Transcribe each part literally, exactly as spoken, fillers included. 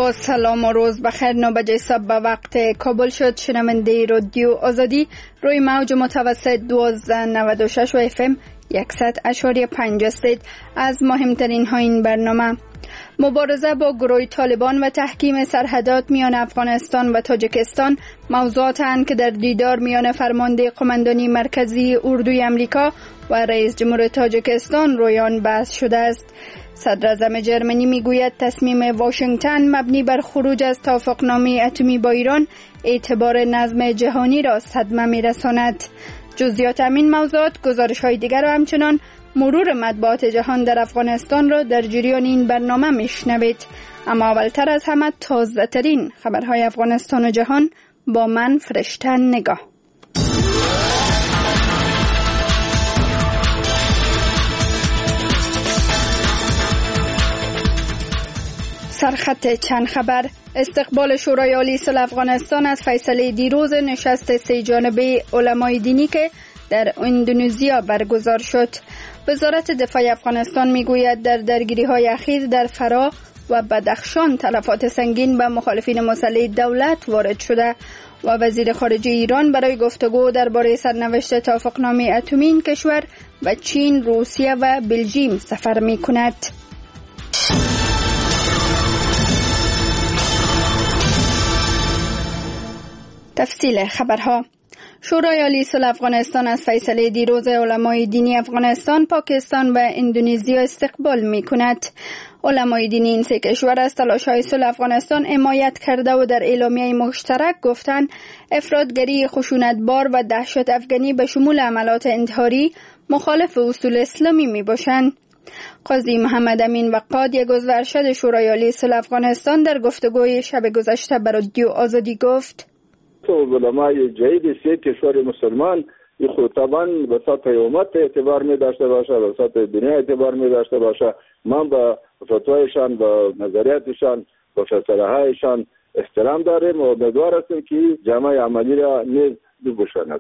با سلام و روز بخیر. نوبجه صبح به وقت کابل شد. شنونده رادیو آزادی روی موج متوسط دوازده نود و شش و اف ام صد اشاری پنج استید. از مهمترین ها این برنامه: مبارزه با گروه طالبان و تحکیم سرحدات میان افغانستان و تاجیکستان موضوعاتند که در دیدار میان فرمانده قماندانی مرکزی اردوی امریکا و رئیس جمهور تاجیکستان رویان بحث شده است. صدر اعظم جرمنی میگوید تصمیم واشنگتن مبنی بر خروج از توافقنامه اتمی با ایران اعتبار نظم جهانی را صدمه میرساند. جزئیات همین موضوعات، گزارش های دیگر و همچنان مرور مطبوعات جهان در افغانستان را در جریان این برنامه میشنوید. اما اولتر از همه تازه ترین خبرهای افغانستان و جهان با من فرشته نگاه. سرخط چند خبر: استقبال شورای عالی صلح افغانستان از فیصله دیروز نشست سه جانبه علمای دینی که در اندونزیا برگزار شد. وزارت دفاع افغانستان میگوید در درگیری‌های اخیر در فرا و بدخشان تلفات سنگین به مخالفین مسلح دولت وارد شده و وزیر خارجه ایران برای گفتگو درباره سرنوشت توافقنامه اتمی این کشور به چین، روسیه و بلژیم سفر می‌کند. تفصیل خبرها: شورای عالی صلح افغانستان از فیصله دیروز علمای دینی افغانستان، پاکستان و اندونزیا استقبال می کند. علمای دینی این سه کشور از تلاش‌های صلح افغانستان حمایت کرده و در اعلامیه مشترک گفتند افراطگری خشونتبار و دهشت افغانی به شمول عملات انتحاری مخالف اصول اسلامی می باشند. قاضی محمد امین وقاد، یک عضو ارشد شورای عالی صلح افغانستان، در گفتگوی شب گذشته به رادیو آزادی گفت: علمای جدید سه کشور مسلمان خود طبعا به سطح امت اعتبار می داشته باشه، به سطح دنیا اعتبار می داشته باشه. من به فتوایشان، به نظریاتشان، به فیصله هایشان احترام داریم و امیدوار هستیم که جامعه عملی را نیز بپوشاند.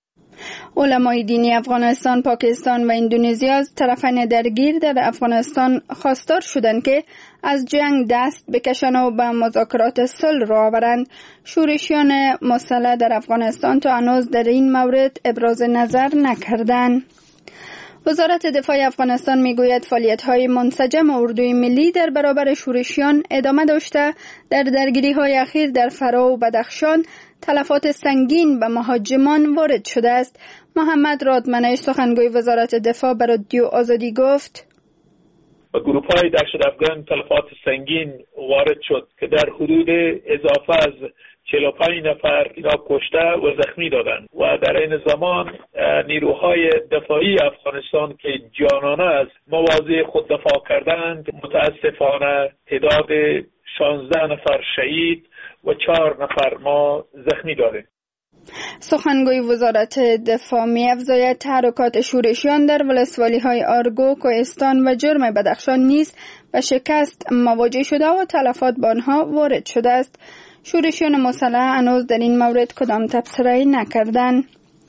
علمای دینی افغانستان، پاکستان و اندونزیا از طرفین درگیر در افغانستان خواستار شدند که از جنگ دست بکشند و به مذاکرات صلح راه آورند. شورشیان مسلح در افغانستان تا هنوز در این مورد ابراز نظر نکردند. وزارت دفاع افغانستان میگوید فعالیت‌های منسجم اردوی ملی در برابر شورشیان ادامه داشته در درگیری‌های اخیر در فرا و بدخشان تلفات سنگین به مهاجمان وارد شده است. محمد رادمنش، سخنگوی وزارت دفاع، به رادیو آزادی گفت: و گروه‌های دهشت افغان تلفات سنگین وارد شد که در حدود اضافه از چهل و پنج نفر اینا کشته و زخمی دادند و در این زمان نیروهای دفاعی افغانستان که جانانه از مواضع خود دفاع کردند متاسفانه تعداد شانزده نفر شهید و چهار نفر ما زخمی داریم. سخنگوی وزارت دفاع می افزاید تحرکات شورشیان در ولسوالی‌های آرگو، کوهستان و جرم بدخشان نیز به شکست مواجه شده و تلفات به آنها وارد شده است. شورشیان مسلح هنوز در این مورد کدام تبصره‌ای نکردند.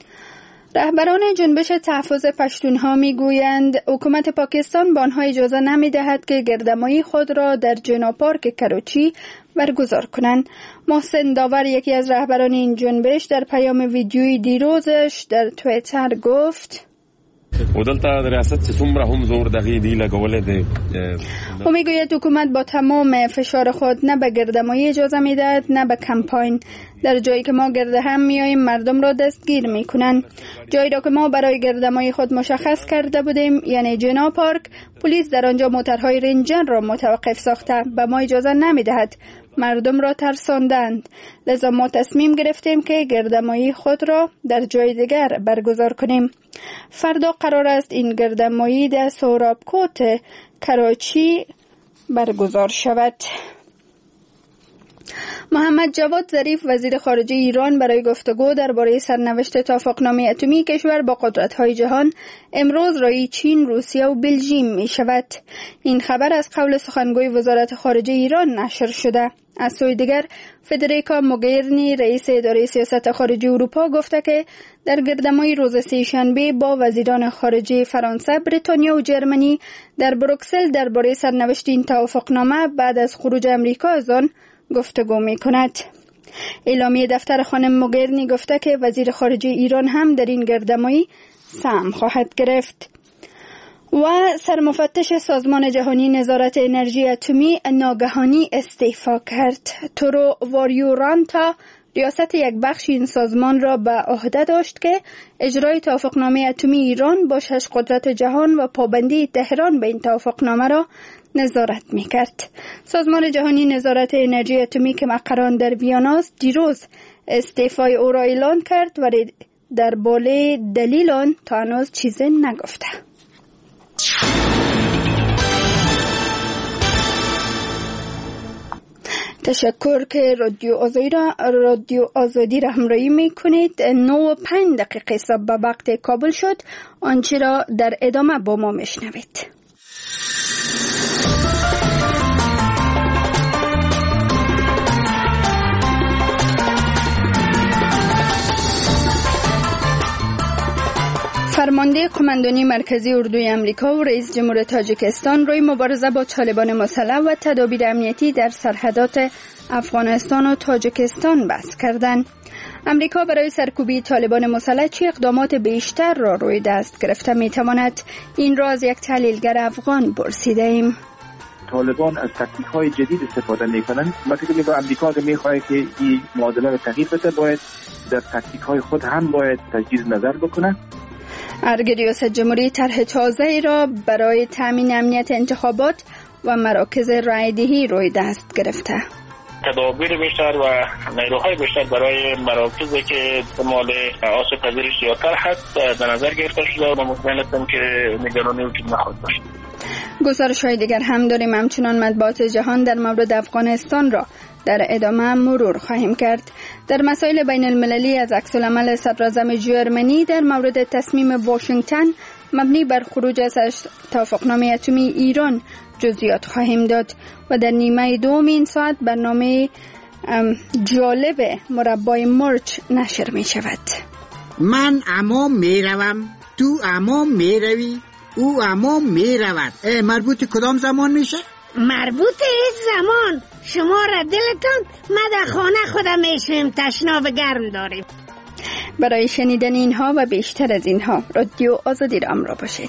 رهبران جنبش تحفظ پشتونها میگویند حکومت پاکستان به آنها اجازه نمیدهد که گردمایی خود را در جنا پارک کراچی برگزار کنند. محسن داور، یکی از رهبران این جنبش، در پیام ویدیویی دیروزش در توییتر گفت: او میگوید حکومت با تمام فشار خود نه به گردمایی اجازه میدهد نه به کمپاین. در جایی که ما گرد هم میاییم مردم را دستگیر میکنند. جایی را که ما برای گردمایی خود مشخص کرده بودیم، یعنی جنا پارک، پلیس در آنجا موترهای رنجر را متوقف ساخته به ما اجازه نمیدهد. مردم را ترساندند. لذا ما تصمیم گرفتیم که گردمایی خود را در جای دیگر برگزار کنیم. فردا قرار است این گردمایی در سهرابکوت کراچی برگزار شود. محمد جواد ظریف وزیر خارجه ایران برای گفتگو درباره سرنوشت توافقنامه اتمی کشور با قدرت‌های جهان امروز رای چین، روسیه و بلژیم می شود. این خبر از قول سخنگوی وزارت خارجه ایران نشر شده. از سوی دیگر فدریکا موگرینی رئیس اداره سیاست خارجی اروپا گفته که در گردهمایی روز سه‌شنبه با وزیران خارجه فرانسه، بریتانیا و جرمنی در بروکسل درباره سرنوشت این توافقنامه بعد از خروج امریکا از آن گفتگو می کند. اعلامیه دفتر خانم موگرینی گفته که وزیر خارجه ایران هم در این گردهمایی سهم خواهد گرفت. و سرمفتش سازمان جهانی نظارت انرژی اتمی ناگهانی استعفا کرد. تورو واریورانتا ریاست یک بخش این سازمان را به عهده داشت که اجرای توافقنامه اتمی ایران با شش قدرت جهان و پابندی تهران به این توافقنامه را نظارت می‌کرد. سازمان جهانی نظارت انرژی اتمی که مقران در ویانا است دیروز استعفای او را اعلان کرد و در باره دلیل آن تا هنوز چیزی نگفته. تشکر که رادیو آزادی را رادیو آزادی را همراهی میکنید. نه و پنج دقیقه صبح به وقت کابل شد. آنچه را در ادامه با ما میشنوید. فرمانده قماندانی مرکزی اردوی امریکا و رئیس جمهور تاجیکستان روی مبارزه با طالبان مسلح و تدابیر امنیتی در سرحدات افغانستان و تاجیکستان بحث کردند. امریکا برای سرکوبی طالبان مسلح چه اقدامات بیشتر را روی دست گرفته میتواند؟ این را از یک تحلیلگر افغان پرسیده ایم. طالبان از تکتیک های جدید استفاده میکنند. مثلا که امریکا که میخواد که این معادله را تغییر بده، باید در تکتیک های خود هم باید تجدید نظر بکنه. ارگ ریاست جمهوری طرح تازه را برای تامین امنیت انتخابات و مراکز رایدهی روی دست گرفته. تدابیر بیشتر و نیروهای بیشتر برای مراکزی که احتمال آسیب پذیری زیادتر هست در نظر گرفته شده و مطمئن هستم که نگرانی وجود نخواهد داشت. گزارش‌های دیگر هم داریم. همچنان مطبوعات جهان در مورد افغانستان را در ادامه مرور خواهیم کرد. در مسائل بین المللی از عکس‌العمل صدراعظم جرمنی در مورد تصمیم واشنگتن مبنی بر خروج از توافقنامه اتمی ایران جزئیات خواهیم داد و در نیمه دوم این ساعت برنامه جالب مربای مرچ نشر می شود. من اما می روم، تو اما می روی، او اما می رود. مربوط کدام زمان میشه؟ مربوط هیچ زمان. شما را دلتان، ما در خانه خودم میشویم تشناب گرم داریم. برای شنیدن اینها و بیشتر از اینها رادیو آزادی را همراه باشید.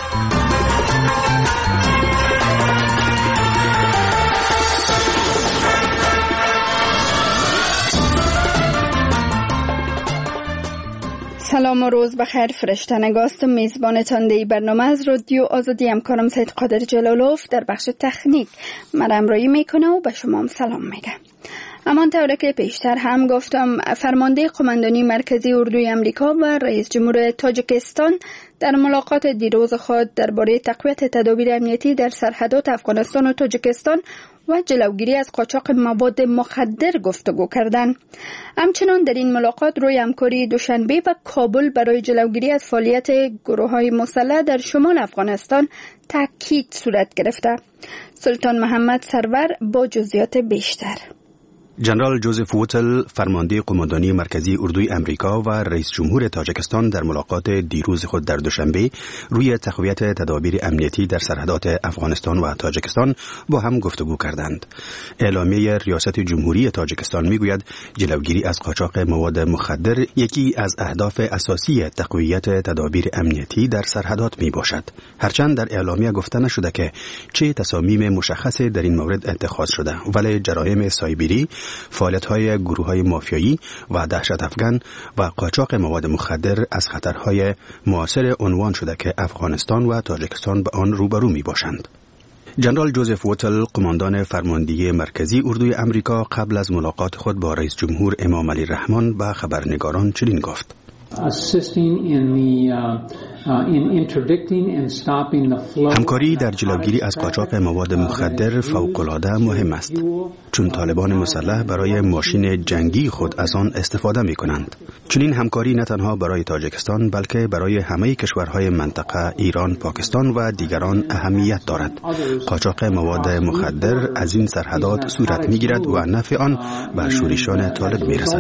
سلام و روز بخیر. فرشته نگاست میزبانتان دی برنامه از رادیو آزادی. همکارم سید قادر جلالوف در بخش تکنیک من همراهی میکنه و به شما هم سلام میگه. همان طوری که پیشتر هم گفتم، فرمانده قماندانی مرکزی اردوی امریکا و رئیس جمهور تاجیکستان در ملاقات دیروز خود درباره تقویت تدابیر امنیتی در سرحدات افغانستان و تاجیکستان و جلوگیری از قاچاق مواد مخدر گفتگو کردند. همچنان در این ملاقات روی همکاری دوشنبه و کابل برای جلوگیری از فعالیت گروه‌های مسلح در شمال افغانستان تاکید صورت گرفته. سلطان محمد سرور با جزئیات بیشتر. جنرال جوزف ووتل، فرمانده قماندانی مرکزی اردوی امریکا و رئیس جمهور تاجیکستان در ملاقات دیروز خود در دوشنبه روی تقویت تدابیر امنیتی در سرحدات افغانستان و تاجیکستان با هم گفتگو کردند. اعلامیه ریاست جمهوری تاجیکستان میگوید جلوگیری از قاچاق مواد مخدر یکی از اهداف اساسی تقویت تدابیر امنیتی در سرحدات می باشد. هرچند در اعلامیه گفته نشده که چه تصامیم مشخصی در این مورد اتخاذ شده، ولی جرایم سایبری، فعالیت‌های گروه‌های مافیایی و دهشت افغان و قاچاق مواد مخدر از خطرهای معاصر عنوان شده که افغانستان و تاجیکستان به آن روبرو می‌باشند. جنرال جوزف ووتل، قماندان فرماندهی مرکزی اردوی امریکا، قبل از ملاقات خود با رئیس جمهور امام علی رحمان و خبرنگاران چنین گفت: assisting in the uh, همکاری در جلوگیری از قاچاق مواد مخدر فوق‌العاده مهم است، چون طالبان مسلح برای ماشین جنگی خود از آن استفاده می کنند. چون این همکاری نه تنها برای تاجیکستان بلکه برای همه کشورهای منطقه، ایران، پاکستان و دیگران اهمیت دارد. قاچاق مواد مخدر از این سرحدات صورت می گیرد و نفع آن به شورشیان طالب می رسد.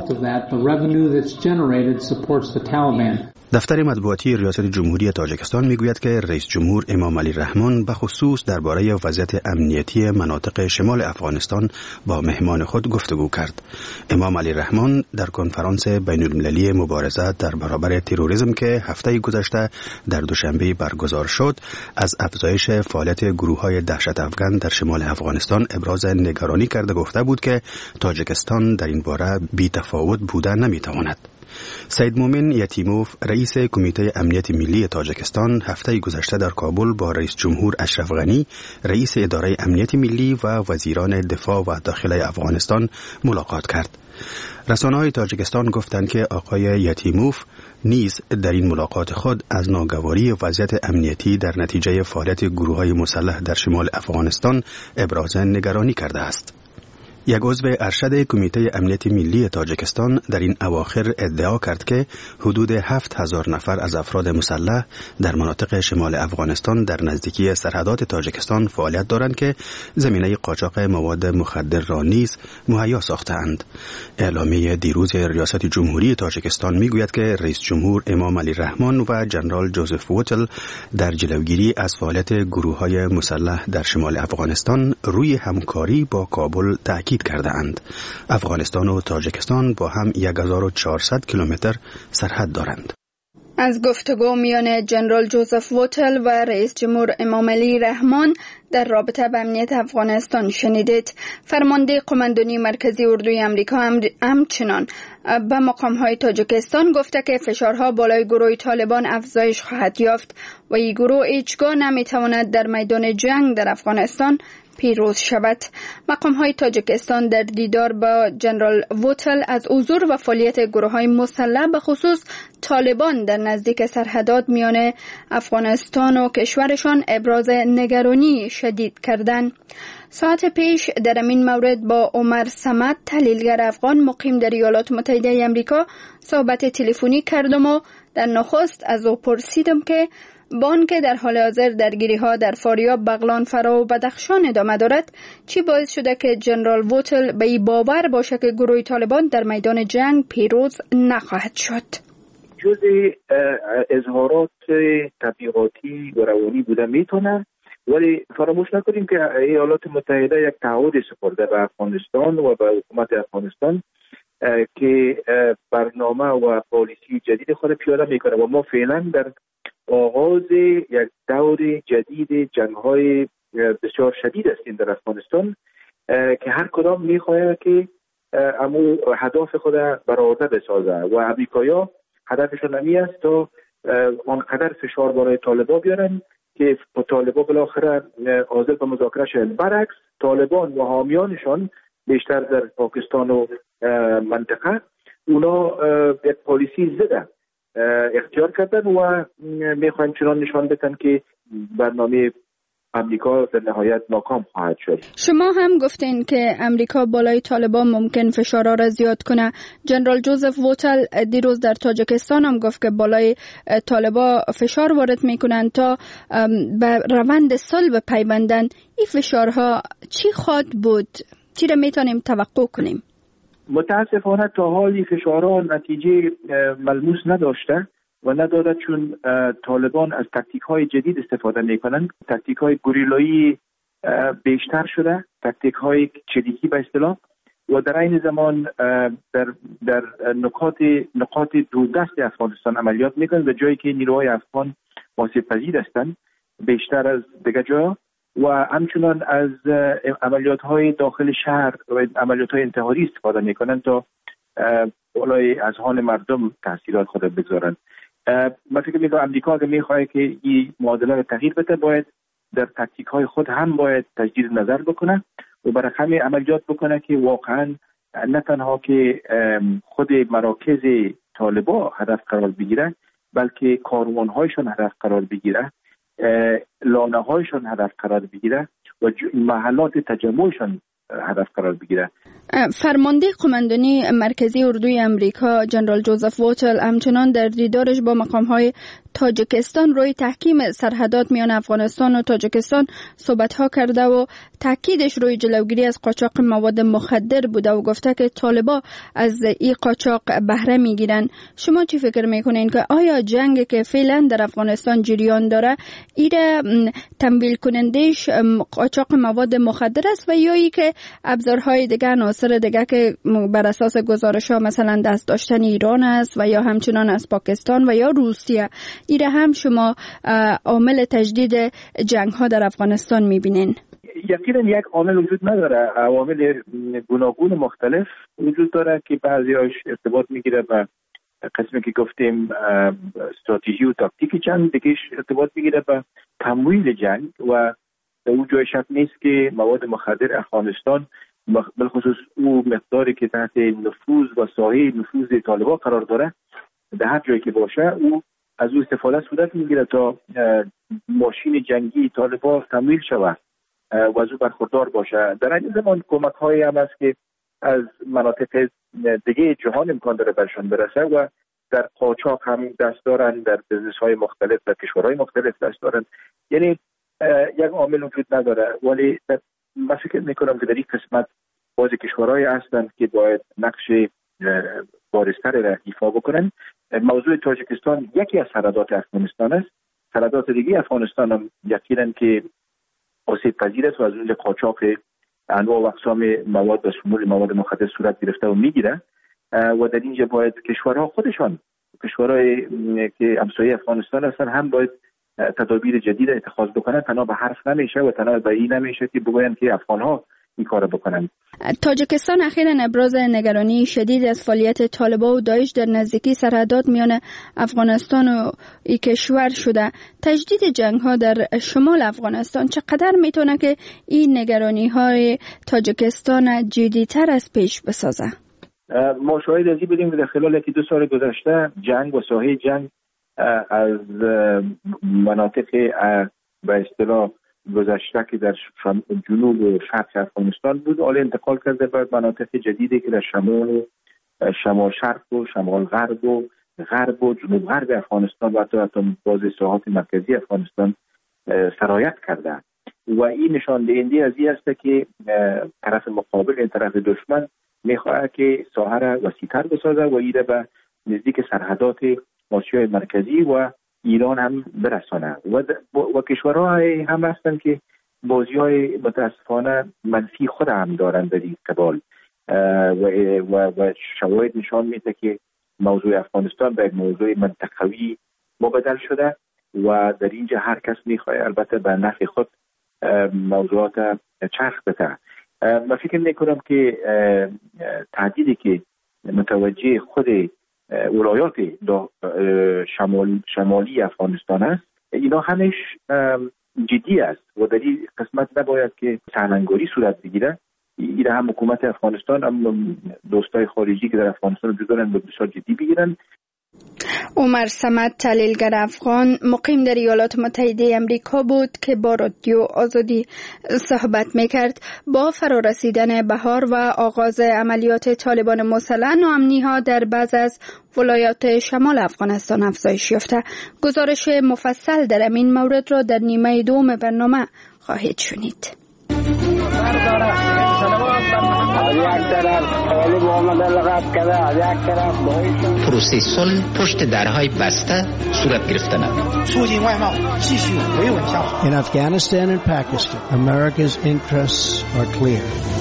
دفتر مطبوعاتی ریاست جمهوری تاجیکستان میگوید که رئیس جمهور امام علی رحمان به خصوص درباره وضعیت امنیتی مناطق شمال افغانستان با مهمان خود گفتگو کرد. امام علی رحمان در کنفرانس بین المللی مبارزه در برابر تروریسم که هفته گذشته در دوشنبه برگزار شد، از افزایش فعالیت گروه‌های دهشت افغان در شمال افغانستان ابراز نگرانی کرده گفته بود که تاجیکستان در این باره بی‌تفاوت بوده نمی‌تواند. سید مومن یتیموف رئیس کمیته امنیت ملی تاجیکستان هفته گذشته در کابل با رئیس جمهور اشرف غنی، رئیس اداره امنیت ملی و وزیران دفاع و داخله افغانستان ملاقات کرد. رسانه‌های تاجیکستان گفتند که آقای یتیموف نیز در این ملاقات خود از ناگواری وضعیت امنیتی در نتیجه فعالیت گروه‌های مسلح در شمال افغانستان ابراز نگرانی کرده است. یک عضو ارشد کمیته امنیت ملی تاجیکستان در این اواخر ادعا کرد که حدود هفت هزار نفر از افراد مسلح در مناطق شمال افغانستان در نزدیکی سرحدات تاجیکستان فعالیت دارند که زمینه قاچاق مواد مخدر را نیز مهیا ساختند. اعلامیه دیروز ریاست جمهوری تاجیکستان میگوید که رئیس جمهور امام علی رحمان و جنرال جوزف ووتل در جلوگیری از فعالیت گروه‌های مسلح در شمال افغانستان روی همکاری با کابل تاکید کرده اند. افغانستان و تاجیکستان با هم هزار و چهارصد کیلومتر سرحد دارند. از گفتگو میان جنرال جوزف ووتل و رئیس جمهور امام علی رحمان در رابطه با امنیت افغانستان شنیدید. فرمانده قماندانی مرکزی اردوی آمریکا همچنان به مقام‌های تاجیکستان گفته که فشارها بالای گروه طالبان افزایش خواهد یافت و این گروه هیچگاه نمیتواند در میدان جنگ در افغانستان پیروز شود. مقام‌های تاجیکستان در دیدار با جنرال ووتل از حضور و فعالیت گروه‌های مسلح به خصوص طالبان در نزدیک سرحدات میان افغانستان و کشورشان ابراز نگرانی شدید کردند. ساعت پیش در این مورد با عمر صمد، تحلیلگر افغان مقیم در ایالات متحده آمریکا صحبت تلفنی کردم و در نخست از او پرسیدم که بان که در حال حاضر درگیری ها در فاریاب، بغلان، فرا و بدخشان ادامه دارد، چی باعث شده که جنرال ووتل به این باور باشه که گروه طالبان در میدان جنگ پیروز نخواهد شد؟ جزء اظهارات تبلیغاتی و روانی بوده میتونه، ولی فراموش نکنیم که ایالات متحده یک تعهد سپرده به افغانستان و به حکومت افغانستان که برنامه و پالیسی جدید خود پیاده میکنه و ما فعلا در آغاز یک دور جدید جنگ‌های بسیار شدید هستیم در افغانستان که هر کدام میخواهد که امو هدف خود برآورده بسازه و امریکایی‌ها هدفشون همی است تا آنقدر فشار بالای طالبان بیارن که طالبان بالاخره حاضر به مذاکره شدن. برعکس طالبان و حامیانشان بیشتر در پاکستان و منطقه اونا یک پالیسی زده اختیار کردن و میخواین چنان نشان بدن که برنامه امریکا در نهایت ناکام خواهد شد. شما هم گفتین که امریکا بالای طالبان ممکن فشارها را زیاد کنه. جنرال جوزف ووتل دیروز در تاجیکستان هم گفت که بالای طالبان فشار وارد میکنن تا به روند صلح پیوندن. این فشارها چی خواهد بود؟ چی را میتونیم توقع کنیم؟ متاسفانه تا حالی فشارها نتیجه ملموس نداشته و نداده، چون طالبان از تاکتیک های جدید استفاده میکنن. تاکتیک های گوریلایی بیشتر شده، تاکتیک های چریکی به اصطلاح، و در این زمان در در نقاط نقاط دوردست افغانستان عملیات میکنن، به جایی که نیروهای افغان آسیب پذیر هستند بیشتر از دیگر جاها، و همچنان از عملیات های داخل شهر و عملیات های انتحاری استفاده میکنن تا بالای اذهان مردم تاثیرات خود بگذارن. من فکر میکنم امریکا اگه میخواد که این معادله رو تغییر بده، باید در تاکتیک های خود هم باید تجدید نظر بکنه و برای همین عملیات بکنه که واقعا نه تنها که خود مراکز طالبان هدف قرار بگیره، بلکه کاروانهایشان هدف قرار بگیره، لانه هایشان هدف قرار بگیره و محلات تجمعشان هدف قرار بگیره. فرمانده قماندانی مرکزی اردوی امریکا جنرال جوزف ووتل همچنان در دیدارش با مقام‌های تاجیکستان روی تحکیم سرحدات میان افغانستان و تاجیکستان صحبت‌ها کرده و تاکیدش روی جلوگیری از قاچاق مواد مخدر بوده و گفته که طالبا از این قاچاق بهره میگیرن. شما چی فکر میکنین که آیا جنگ که فعلا در افغانستان جریان داره ایره تمویل کنندش قاچاق مواد مخدر است و یا ای که ابزارهای دیگه، عناصر دیگه که بر اساس گزارش‌ها مثلا دست داشتن ایران است و یا همچنان از پاکستان و یا روسیه، ایره هم شما عامل تجدید جنگ‌ها در افغانستان می‌بینین؟ یقینا یک عامل وجود نداره، عوامل گوناگون مختلف وجود داره که بعضی‌هاش ارتباط میگیره به قسمی که گفتیم استراتژی و تاکتیک جنگ، دیگه‌اش ارتباط میگیره به تمویل جنگ و اون جای شک نیست که مواد مخدر افغانستان بالخصوص او مقداری که تحت نفوذ و ساحه نفوذ طالبان قرار داره، در هر جایی که باشه او از او استفاده صورت میگیره تا ماشین جنگی طالبان تمویل شود و از او برخوردار باشه. در این زمان کمک هایی هم است که از مناطق دیگه جهان امکان داره برشان برسه و در قاچاق هم دست دارن، در بزنس های مختلف، در کشورهای مختلف دست دارن. یعنی یک عامل وجود نداره، ولی من فکر میکنم که در این قسمت باز کشورهای هستند که باید نقش بارزتر را ایفا بکنن. موضوع تاجیکستان یکی از سرحدات افغانستان است. سرحدات دیگه افغانستان هم یقینا که آسیب پذیر است و از اونجا قاچاق انواع و اقسام مواد و شمول مواد مخدر صورت گرفته و میگیره و در اینجا باید کشورها خودشان، کشورهای که همسایه افغانستان هستن، هم باید تدابیر جدید اتخاذ بکنن. تنها به حرف نمیشه و تنها به این نمیشه که بگوین که افغان‌ها این کارو بکنن. تاجیکستان اخیراً ابراز نگرانی شدید از فعالیت طالبان و داعش در نزدیکی سرحدات میان افغانستان و این کشور شده. تجدید جنگ‌ها در شمال افغانستان چقدر میتونه که این نگرانی‌های تاجیکستان جدی‌تر از پیش بسازه؟ ما شاهد از این بودیم که در خلال یکی دو سال گذشته جنگ و ساحه جنگ از مناطق به اصطلاح گذشته که در جنوب و شرق افغانستان بود، حالا انتقال کرده به مناطق جدیدی که در شمال و شمال شرق و شمال غرب و غرب و جنوب غرب افغانستان و حتی حتی باز ساحات مرکزی افغانستان سرایت کرده و این نشان دهنده از این است که طرف مقابل، این طرف دشمن میخواهد که ساحه را وسیع‌تر بسازه و ایره به نزدیک سرحدات آسیای مرکزی و ایران هم برسانه و, و کشورها هم هستند که بازی‌های متاسفانه منفی خود هم دارند در این قبال و, و, و شواهد نشان میده که موضوع افغانستان به یک موضوع منطقوی مبدل شده و در اینجا هر کس میخواد البته به نفع خود موضوعات چرخ بده. من فکر میکنم که تهدیدی که متوجه خود ولایات شمال شمالی افغانستان است، اینا همش جدی است و در این قسمت نباید که سرنگاری صورت بگیره. این هم حکومت افغانستان، هم دوستای خارجی که در افغانستان وجود دارن به بسیار جدی بگیرن. عمر صمد، تحلیلگر افغان مقیم در ایالات متحده امریکا بود که با رادیو آزادی صحبت میکرد. با فرارسیدن بهار و آغاز عملیات طالبان مسلح ناامنی ها در بعض از ولایات شمال افغانستان افزایش یافته. گزارش مفصل در این مورد را در نیمه دوم برنامه خواهید شنید. پروسه صلح پشت درهای بسته صورت گرفتن. In Afghanistan and Pakistan, America's interests are clear.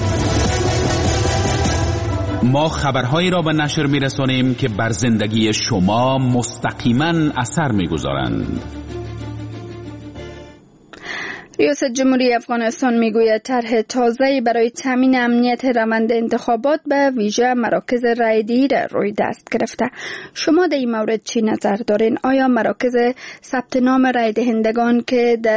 ما خبرهایی را به نشر می‌رسانیم که بر زندگی شما مستقیما اثر می‌گذارند. ریاست جمهوری افغانستان میگوید طرح تازه‌ای برای تامین امنیت روند انتخابات به ویژه مراکز رایدهی را روی دست گرفته. شما در این مورد چی نظر دارین؟ آیا مراکز ثبت نام رای دهندگان که در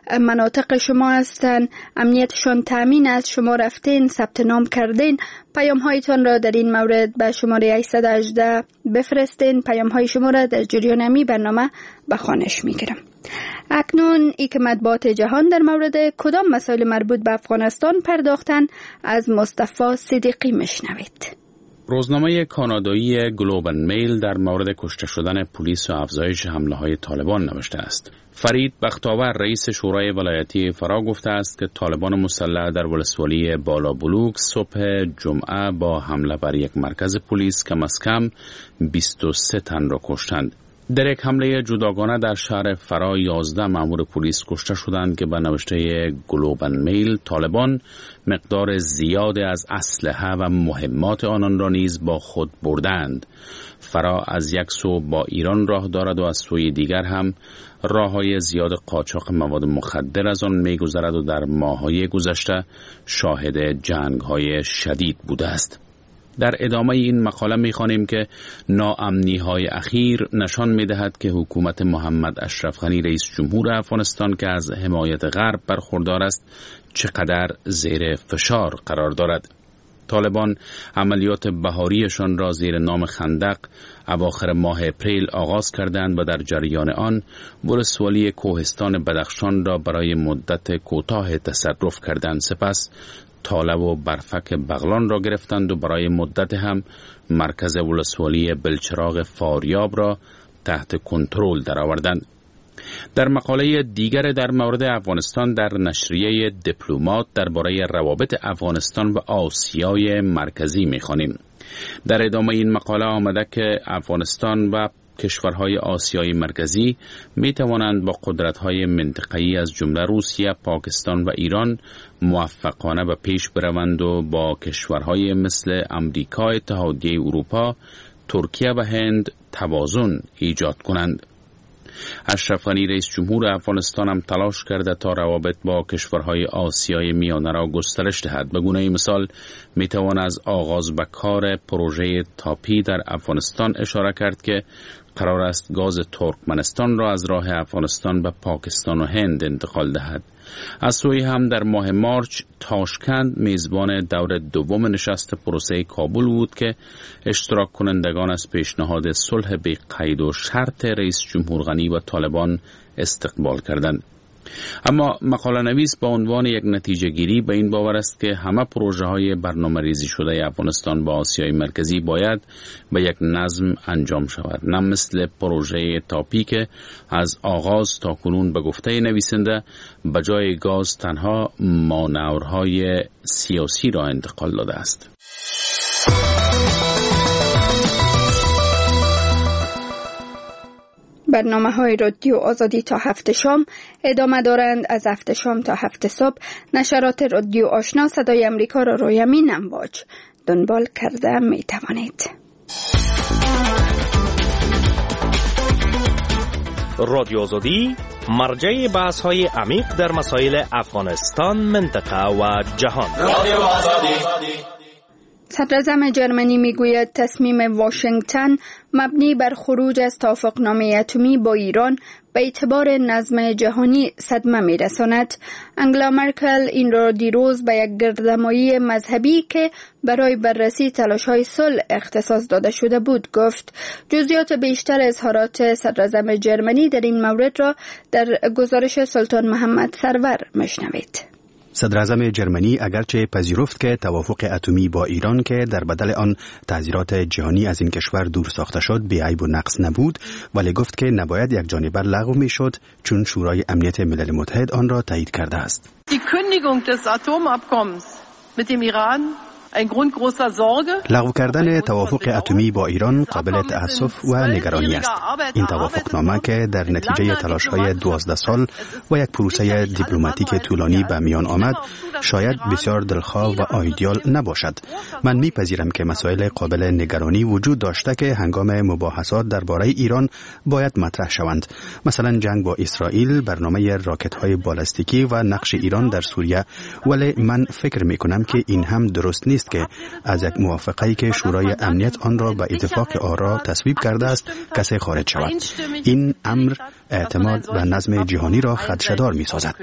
مناطق شما هستند امنیتشان تامین است؟ شما رفتین ثبت نام کردین؟ پیام هایتان را در این مورد به شماره هشت یک هشت بفرستین. پیام های شما را در جریان امی برنامه به خوانش میگیرم. اکنون ای که مطبوعات جهان در مورد کدام مسائل مربوط به افغانستان پرداختن از مصطفی صدیقی مشنوید. روزنامه کانادایی گلوبال میل در مورد کشته شدن پلیس و افزایش حمله های طالبان نوشته است. فرید بختاور رئیس شورای ولایتی فرا گفته است که طالبان مسلح در ولسوالی بالا بلوک صبح جمعه با حمله بر یک مرکز پلیس کم از کم بیست و سه تن را کشتند. در یک حمله جداگانه در شهر فرا یازده مأمور پلیس کشته شدند که به نوشته گلوبال میل طالبان مقدار زیاد از اسلحه و مهمات آنان را نیز با خود بردند. فرا از یک سو با ایران راه دارد و از سوی دیگر هم راه‌های زیاد قاچاق مواد مخدر از آن می‌گذرد و در ماه‌های گذشته شاهد جنگ‌های شدید بوده است. در ادامه این مقاله می‌خوانیم که ناامنی‌های اخیر نشان می‌دهد که حکومت محمد اشرف غنی رئیس جمهور افغانستان که از حمایت غرب برخوردار است چقدر زیر فشار قرار دارد. طالبان عملیات بهاریشان را زیر نام خندق اواخر ماه اپریل آغاز کردند و در جریان آن ولسوالی کوهستان بدخشان را برای مدت کوتاه تصرف کردند. سپس طالب و برفک بغلان را گرفتند و برای مدت هم مرکز ولسوالی بلچراغ فاریاب را تحت کنترل درآوردند. در مقاله دیگر در مورد افغانستان در نشریه دیپلمات درباره روابط افغانستان و آسیای مرکزی می‌خوانیم. در ادامه این مقاله آمده که افغانستان و کشورهای آسیای مرکزی می توانند با قدرت‌های منطقه‌ای از جمله روسیه، پاکستان و ایران موفقانه به پیش بروند و با کشورهای مثل امریکا، اتحادیه اروپا، ترکیه و هند توازن ایجاد کنند. اشرف غنی رئیس جمهور افغانستان هم تلاش کرده تا روابط با کشورهای آسیای میانه را گسترش دهد. به گونه مثال می توان از آغاز به کار پروژه تاپی در افغانستان اشاره کرد که قرار است گاز ترکمنستان را از راه افغانستان به پاکستان و هند انتقال دهد. از سوی هم در ماه مارچ تاشکند میزبان دور دوم نشست پروسه کابل بود که اشتراک کنندگان از پیشنهاد صلح بی قید و شرط رئیس جمهور غنی و طالبان استقبال کردند. اما مقاله نویس با عنوان یک نتیجه گیری به این باور است که همه پروژه های برنامه ریزی شده افغانستان با آسیای مرکزی باید به یک نظم انجام شود، نه مثل پروژه تاپی که از آغاز تا کنون به گفته نویسنده به جای گاز تنها مانورهای سیاسی را انتقال داده است. برنامه های رادیو آزادی تا هفت شام ادامه دارند. از هفت شام تا هفت صبح نشرات رادیو آشنا صدای امریکا را روی امین امواج دنبال کرده می توانید. رادیو آزادی مرجع بحث های عمیق در مسائل افغانستان، منطقه و جهان. رادیو آزادی. صدراعظم جرمنی میگوید تصمیم واشنگتن مبنی بر خروج از توافقنامه اتمی با ایران به اعتبار نظم جهانی صدمه میرساند. انگلا مرکل این را دیروز به یک گردهمایی مذهبی که برای بررسی تلاش‌های صلح اختصاص داده شده بود گفت. جزئیات بیشتر اظهارات صدراعظم جرمنی در این مورد را در گزارش سلطان محمد سرور مشنوید. صدراعظم جرمنی اگرچه پذیرفت که توافق اتمی با ایران که در بدل آن تعزیرات جهانی از این کشور دور ساخته شد بی‌عیب و نقص نبود، ولی گفت که نباید یک جانبه لغو میشد چون شورای امنیت ملل متحد آن را تایید کرده است. Die Kündigung des Atomabkommens mit dem Iran لغو کردن توافق اتمی با ایران قابل تأسف و نگرانی است. این توافقنامه که در نتیجه تلاش‌های دوازده سال و یک پروسه دیپلماتیک طولانی به میان آمد، شاید بسیار دلخواه و آیدیال نباشد. من میپذیرم که مسائل قابل نگرانی وجود داشته که هنگام مباحثات درباره ایران باید مطرح شوند. مثلا جنگ با اسرائیل، برنامه راکت‌های بالستیکی و نقش ایران در سوریه. ولی من فکر میکنم که این هم درست نیست که از یک موافقه‌ای که شورای امنیت آن را به اتفاق آرا تصویب کرده است کسی خارج شود. این امر اعتماد و نظم جهانی را خدشه‌دار می‌سازد.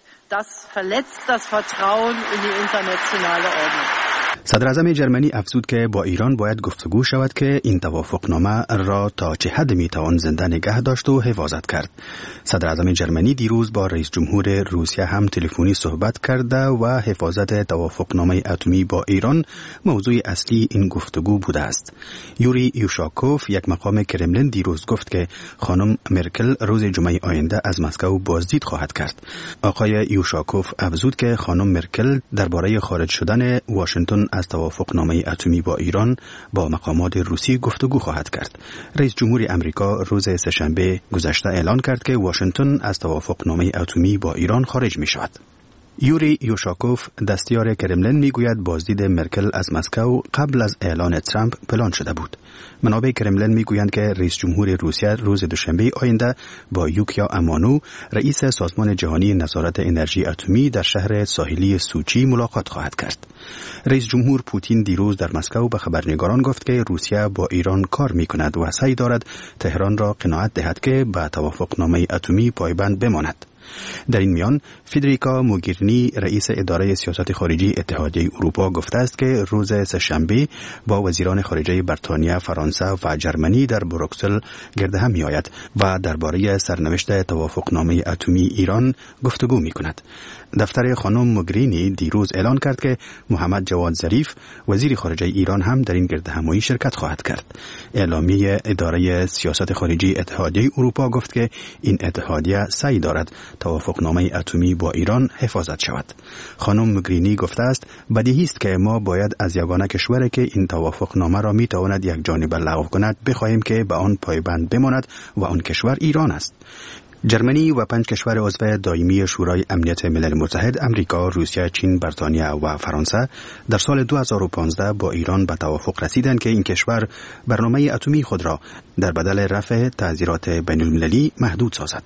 صدر اعظم جرمنی افزود که با ایران باید گفتگو شود که این توافقنامه را تا چه حد میتوان زنده نگه داشت و حفاظت کرد. صدر اعظم جرمنی دیروز با رئیس جمهور روسیه هم تلفنی صحبت کرده و حفاظت توافقنامه اتمی با ایران موضوع اصلی این گفتگو بوده است. یوری یوشاکوف، یک مقام کرملین، دیروز گفت که خانم مرکل روز جمعه آینده از مسکو بازدید خواهد کرد. آقای یوشاکوف افزود که خانم مرکل درباره خارج شدن واشنگتن از توافقنامه اتمی با ایران با مقامات روسی گفتگو خواهد کرد. رئیس جمهور امریکا روز سه‌شنبه گذشته اعلان کرد که واشنگتن از توافقنامه اتمی با ایران خارج می شود. یوری یوشاکوف، دستیار کرملین، میگوید بازدید مرکل از مسکو قبل از اعلان ترامپ پلان شده بود. منابع کرملین میگویند که رئیس جمهور روسیه روز دوشنبه آینده با یوکیا امانو، رئیس سازمان جهانی نظارت انرژی اتمی، در شهر ساحلی سوچی ملاقات خواهد کرد. رئیس جمهور پوتین دیروز در مسکو به خبرنگاران گفت که روسیه با ایران کار میکند و سعی دارد تهران را قناعت دهد که به توافقنامه اتمی پایبند بماند. در این میان فدریکا موگرینی، رئیس اداره سیاست خارجی اتحادیه اروپا، گفته است که روز سه‌شنبه با وزیران خارجه بریتانیا، فرانسه و جرمنی در بروکسل گرد هم می‌آید و درباره سرنوشت توافقنامه اتمی ایران گفتگو می‌کند. دفتر خانم موگرینی دیروز اعلان کرد که محمد جواد ظریف، وزیر خارجه ایران، هم در این گرد همایی شرکت خواهد کرد. اعلامیه اداره سیاست خارجی اتحادیه اروپا گفت که این اتحادیه سعی دارد توافقنامه اتمی با ایران حفاظت شود. خانم موگرینی گفته است بدیهی است که ما باید از یگانه کشوری که این توافقنامه را میتواند یک جانبه لغو کند بخواهیم که به آن پایبند بماند و آن کشور ایران است. جرمنی و پنج کشور عضو دائمی شورای امنیت ملل متحد، امریکا، روسیه، چین، بریتانیا و فرانسه در سال دو هزار و پانزده با ایران به توافق رسیدند که این کشور برنامه اتمی خود را در بدل رفع تعزیرات بین المللی محدود سازد.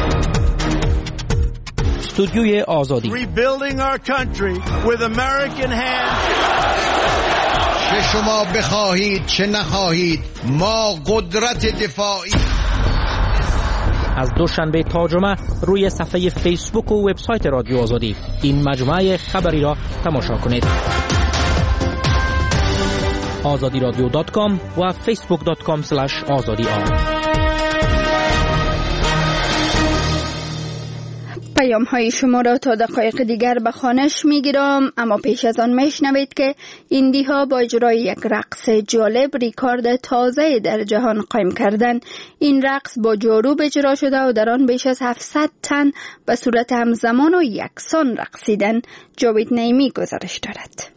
استودیوی آزادی. Rebuilding our country with American hands. چه شما بخواهید چه نخواهید ما قدرت دفاعی. از دوشنبه تا جمعه روی صفحه فیسبوک و وبسایت رادیو آزادی این مجموعه خبری را تماشا کنید. آزادی رادیو دات کام و فیسبوک دات کام اسلش آزادی آر. پیام های شما را تا دقایق دیگر به خوانش میگیرم، اما پیش از آن میشنوید که ایندی ها با اجرای یک رقص جالب ریکارد تازه در جهان قائم کردن. این رقص با جاروب اجرا شده و در آن بیش از هفتصد تن به صورت همزمان و یکسان رقصیدن. جاوید نعیمی گزارش دارد.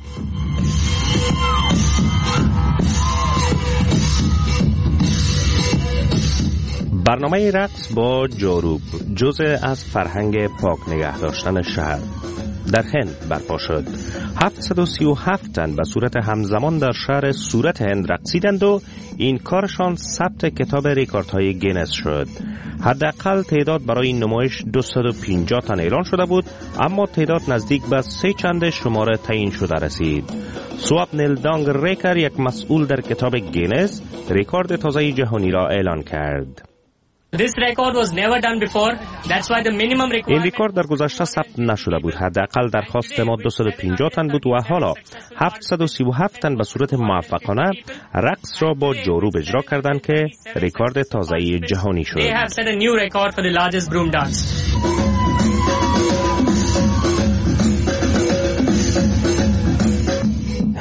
برنامه رقص با جاروب جزء از فرهنگ پاک نگه داشتن شهر در هند برپا شد. هفتصد و سی و هفت تن به صورت همزمان در شهر سورت هند رقصیدند و این کارشان ثبت کتاب رکوردهای گینس شد. حداقل تعداد برای این نمایش دویست و پنجاه تن اعلان شده بود، اما تعداد نزدیک به سه چند شماره تعیین شده رسید. سوابنل دانگ ریکر، یک مسئول در کتاب گینس، رکورد تازه جهانی را اعلان کرد. This record was never done before. That's why the minimum requirement. این رکورد در گذشته ثبت نشده بود. حداقل درخواست ما دویست و پنجاه تن بود و حالا هفتصد و سی و هفت تن به صورت موفقانه رقص را با جاروب اجرا کردند که رکورد تازه جهانی شد. They have set a new record for the largest broom dance.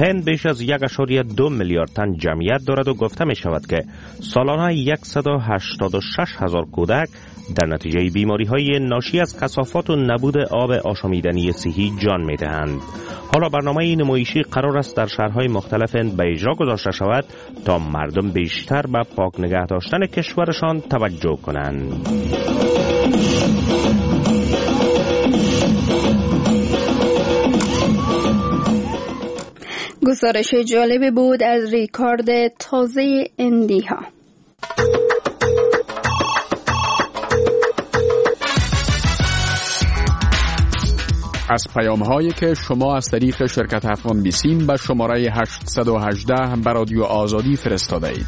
هند بیش از یک ممیز دو میلیارد تن جمعیت دارد و گفته می شود که سالانه صد و هشتاد و شش هزار کودک در نتیجه بیماری های ناشی از کثافات و نبود آب آشامیدنی صحی جان می دهند. حالا برنامه نمایشی قرار است در شهرهای مختلف هند به اجرا گذاشته شود تا مردم بیشتر به پاک نگه داشتن کشورشان توجه کنند. گزارش جالبی بود از ریکارد تازه اندیها. از پیام‌هایی که شما از طریق شرکت افغان بیسیم به شماره هشت یک هشت به رادیو آزادی فرستاده اید.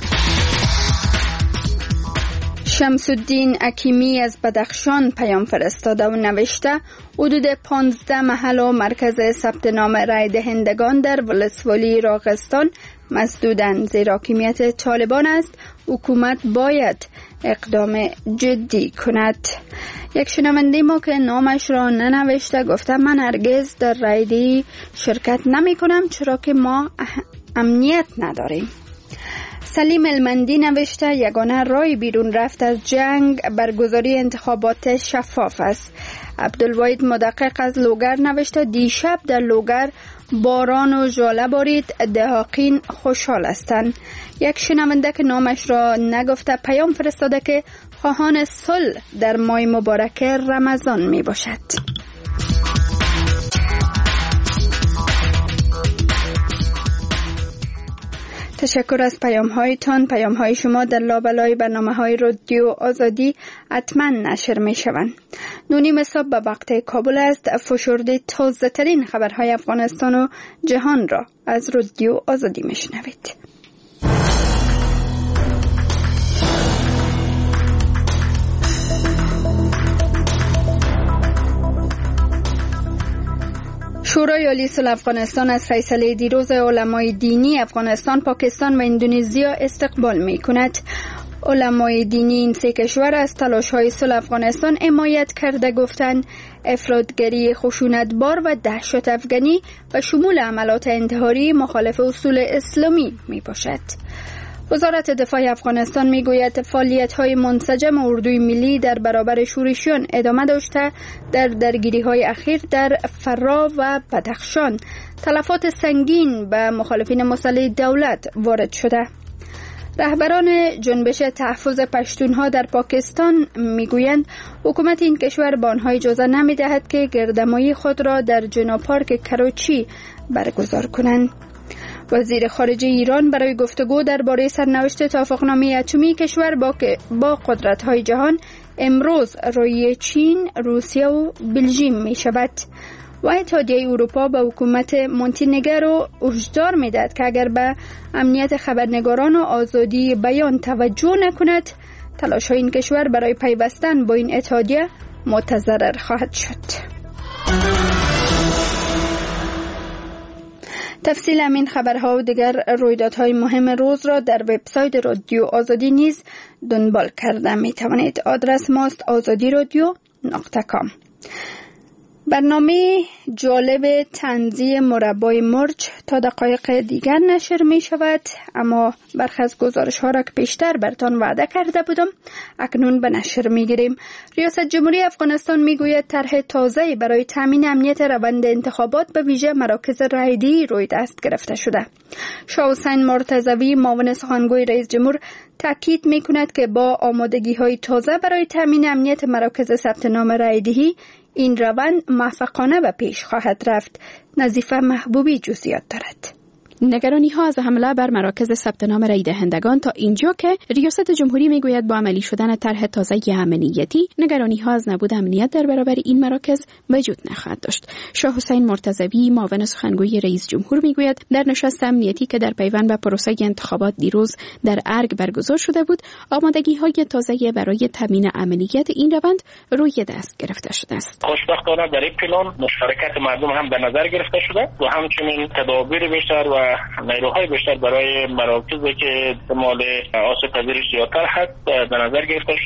شمس الدین اکیمی از بدخشان پیام فرستاده و نوشته حدود پانزده محل و مرکز ثبت نام رای دهندگان در ولسوالی راغستان مسدودند، زیرا حاکمیت طالبان است. حکومت باید اقدام جدی کند. یک شنونده ما که نامش را ننوشته گفته من هرگز در رایدهی شرکت نمی کنم چرا که ما امنیت نداریم. سلیم المندی نوشته یگانه رای بیرون رفت از جنگ برگزاری انتخابات شفاف است. عبدالواحد مدقق از لوگر نوشته دیشب در لوگر باران و ژاله بارید، دهاقین خوشحال هستند. یک شنونده که نامش را نگفته پیام فرستاده که خواهان صلح در ماه مبارک رمضان می باشد. تشکر از پیام هایتان. پیام های شما در لابلای برنامه های رادیو آزادی حتما نشر می شوند. نونیم صبح به وقت کابل است. فشرده تازه ترین خبرهای افغانستان و جهان را از رادیو آزادی می شنوید. شورای عالی صلح افغانستان از فیصله دیروز علمای دینی افغانستان، پاکستان و اندونزیا استقبال می کند. علمای دینی این سه کشور از تلاش‌های صلح افغانستان حمایت کرده گفتند افراطگری خشونتبار و دهشت افغانی و شمول عملات انتحاری مخالف اصول اسلامی می باشد. وزارت دفاع افغانستان میگوید فعالیت‌های منسجم اردوی ملی در برابر شورشیان ادامه داشته. در درگیری‌های اخیر در فرا و بدخشان تلفات سنگین به مخالفین مسلح دولت وارد شده. رهبران جنبش تحفظ پشتونها در پاکستان میگویند حکومت این کشور به آنها اجازه نمی‌دهد که گردمایی خود را در جنوب پارک کراچی برگزار کنند. وزیر خارجه ایران برای گفتگو درباره سرنوشت توافقنامه اتمی کشور با با قدرت‌های جهان امروز روی چین، روسیه و بلژیم می شود. و اتحادیه اروپا به حکومت مونتینگرو هشدار می‌دهد که اگر به امنیت خبرنگاران و آزادی بیان توجه نکند، تلاش‌های این کشور برای پیوستن با این اتحادیه متضرر خواهد شد. تفصیل همین خبرها و دیگر رویدادهای مهم روز را در وبسایت رادیو آزادی نیز دنبال کرده می توانید. آدرس ماست آزادی رادیو نقطه کام. برنامه جالب تنزی مربای مرج تا دقایق دیگر نشر می شود، اما برخی از گزارش ها را که پیشتر برتان وعده کرده بودم اکنون به نشر می گیریم. ریاست جمهوری افغانستان می گوید طرح تازه‌ای برای تامین امنیت روند انتخابات به ویژه مراکز رایدهی روی دست گرفته شده. شاه حسین مرتضوی معاون سخنگوی رئیس جمهور تاکید می کند که با آمادگی های تازه برای تامین امنیت مراکز ثبت نام رایدهی این روند موفقانه به پیش خواهد رفت. نظیفه محبوبی جزئیات دارد. نگرانی ها از حمله بر مراکز ثبت نام رای دهندگان تا اینجا که ریاست جمهوری میگوید با عملی شدن طرح تازه امنیتی نگرانی ها از نبود امنیت در برابر این مراکز وجود نخواهد داشت. شاه حسین مرتضوی معاون سخنگوی رئیس جمهور میگوید در نشست امنیتی که در پیوند به پروسه انتخابات دیروز در ارگ برگزار شده بود، آمادگی های تازه برای تامین امنیت این روند روی دست گرفته شده است. خوشبختانه در این پلان مشارکت مردم هم در نظر گرفته شده و همچنین تدابیر بیشتر و نیروهای بیشتر برای مراکزی که احتمال آسیب پذیری زیادتر هست در نظر گرفته شده و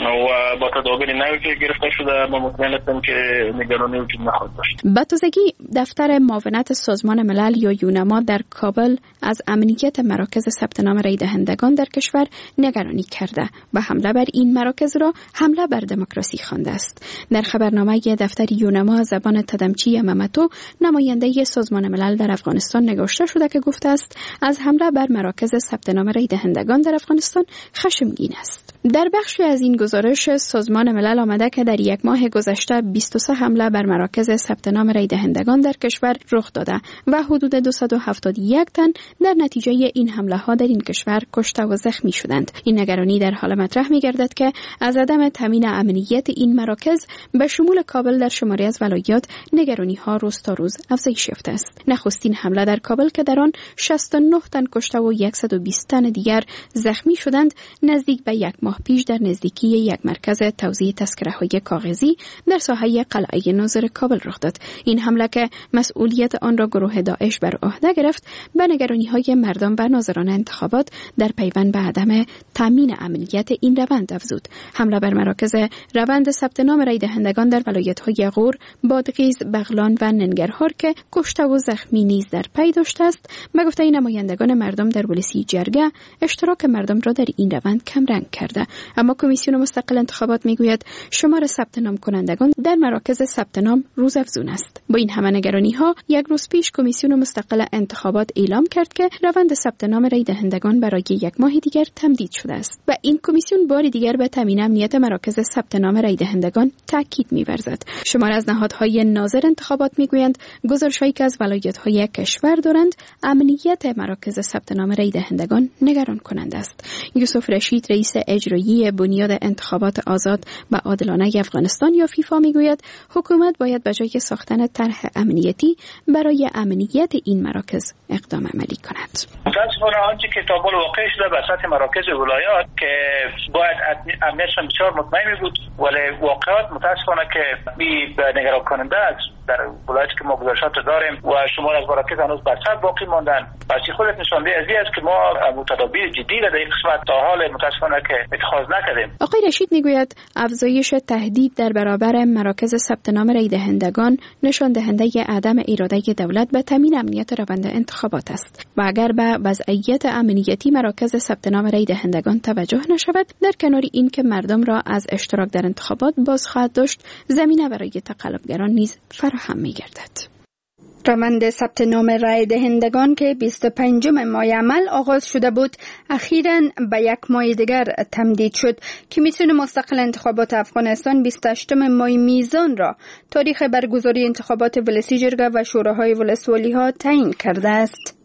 و با تدابیر نوی که گرفته شده ما مطمئن هستیم که نگرانی وجود نخواهد داشت. به تازگی دفتر معاونت سازمان ملل یا یونما در کابل از امنیت مراکز ثبت نام رای دهندگان در کشور نگرانی کرده و حمله بر این مراکز را حمله بر دموکراسی خوانده است. در خبرنامه دفتر یونما زبان تدمچی یمامتو نماینده سازمان ملل در افغانستان نگاشته شده که گفته است از حمله بر مراکز ثبت نام رای دهندگان در افغانستان خشمگین است. در بخشی از این گزارش سازمان ملل آمده که در یک ماه گذشته بیست و سه حمله بر مراکز ثبت نام رای دهندگان در کشور رخ داده و حدود دویست و هفتاد و یک تن در نتیجه این حمله ها در این کشور کشته و زخمی شدند. این نگرانی در حال مطرح می گردد که از عدم تامین امنیت این مراکز به شمول کابل در شماری از ولایات نگرانی ها روز تا روز افزایش یافته است. نخستین حمله در کابل که در آن شصت و نه تن کشته و صد و بیست تن دیگر زخمی شدند نزدیک به یک ماه پیش در نزدیکی یک مرکز توزیع تذکره‌های کاغذی در ساحه قلعه ناظر کابل رخ داد. این حمله که مسئولیت آن را گروه داعش بر عهده گرفت به نگرانی‌های مردم و ناظران انتخابات در پیوند به عدم تامین امنیت این روند افزود. حمله بر مراکز روند ثبت نام رای دهندگان در ولایت‌های غور، بادغیس، بغلان و ننگرهار که کشته و زخمی نیز در پی داشته است، به گفته نمایندگان مردم در ولسی جرگه اشتراک مردم را در این روند کمرنگ کرده. اما کمیسیون مستقل انتخابات میگوید شمار ثبت نام کنندگان در مراکز ثبت نام روزافزون است. با این همه نگرانی ها یک روز پیش کمیسیون مستقل انتخابات اعلام کرد که روند ثبت نام رای دهندگان برای یک ماه دیگر تمدید شده است و این کمیسیون بار دیگر به تامین امنیت مراکز ثبت نام رای دهندگان تاکید می‌ورزد. شمار از نهادهای ناظر انتخابات میگویند گزارش‌هایی که از ولایت‌های کشور دارند امنیت مراکز ثبت نام رای دهندگان نگران کننده است. یوسف رشید رئیس اجرایی بنیاد انتخابات آزاد و عادلانه افغانستان یا فیفا میگوید حکومت باید به جای ساختن طرح امنیتی برای امنیت این مراکز اقدام عملی کند. متاسفانه آنچه که تا بال واقع شده به سطح مراکز ولایات که باید امنیتشان بسیار مطمئن بود ولی واقعات متاسفانه که بی نگران کننده است. در ولایتی که ما گزارشات داریم و شمار از مراکز هنوز بر سر باقی ماندن. پس خودت نشانده از این است که ما تدابیر جدی را در این قسمت تا حال متاسفانه که اتخاذ نکردیم. آقای رشید میگوید افزایش تهدید در برابر مراکز ثبت نام رای دهندگان نشان دهنده عدم اراده دولت به تامین امنیت روند انتخابات است و اگر به وضعیت امنیتی مراکز ثبت نام رای دهندگان توجه نشود در کنار این که مردم را از اشتراک در انتخابات باز خواهد داشت زمینه برای تقلبگران نیز فراهم می‌گردد. روند ثبت نام رای دهندگان که بیست و پنجم ماه عمل آغاز شده بود اخیراً به یک ماه دیگر تمدید شد. کمیسیون مستقل انتخابات افغانستان بیست و هشتم ماه میزان را تاریخ برگزاری انتخابات ولسی جرگه و شوراهای ولسوالی ها تعیین کرده است.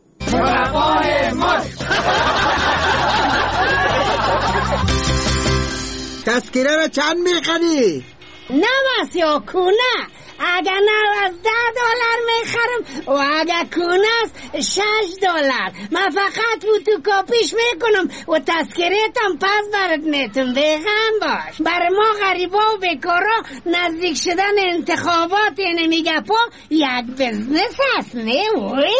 تذکره را چند میخری؟ نماس یا کونه اگر نه از ده دلار میخرم و اگر کونه است شش دلار. من فقط فوتوکاپیش میکنم و تذکره‌تم پس برات میتم. بیغم باش. برای ما غریبا و بیکارا نزدیک شدن انتخابات اینه میگه پا یک بزنس هست نه وی.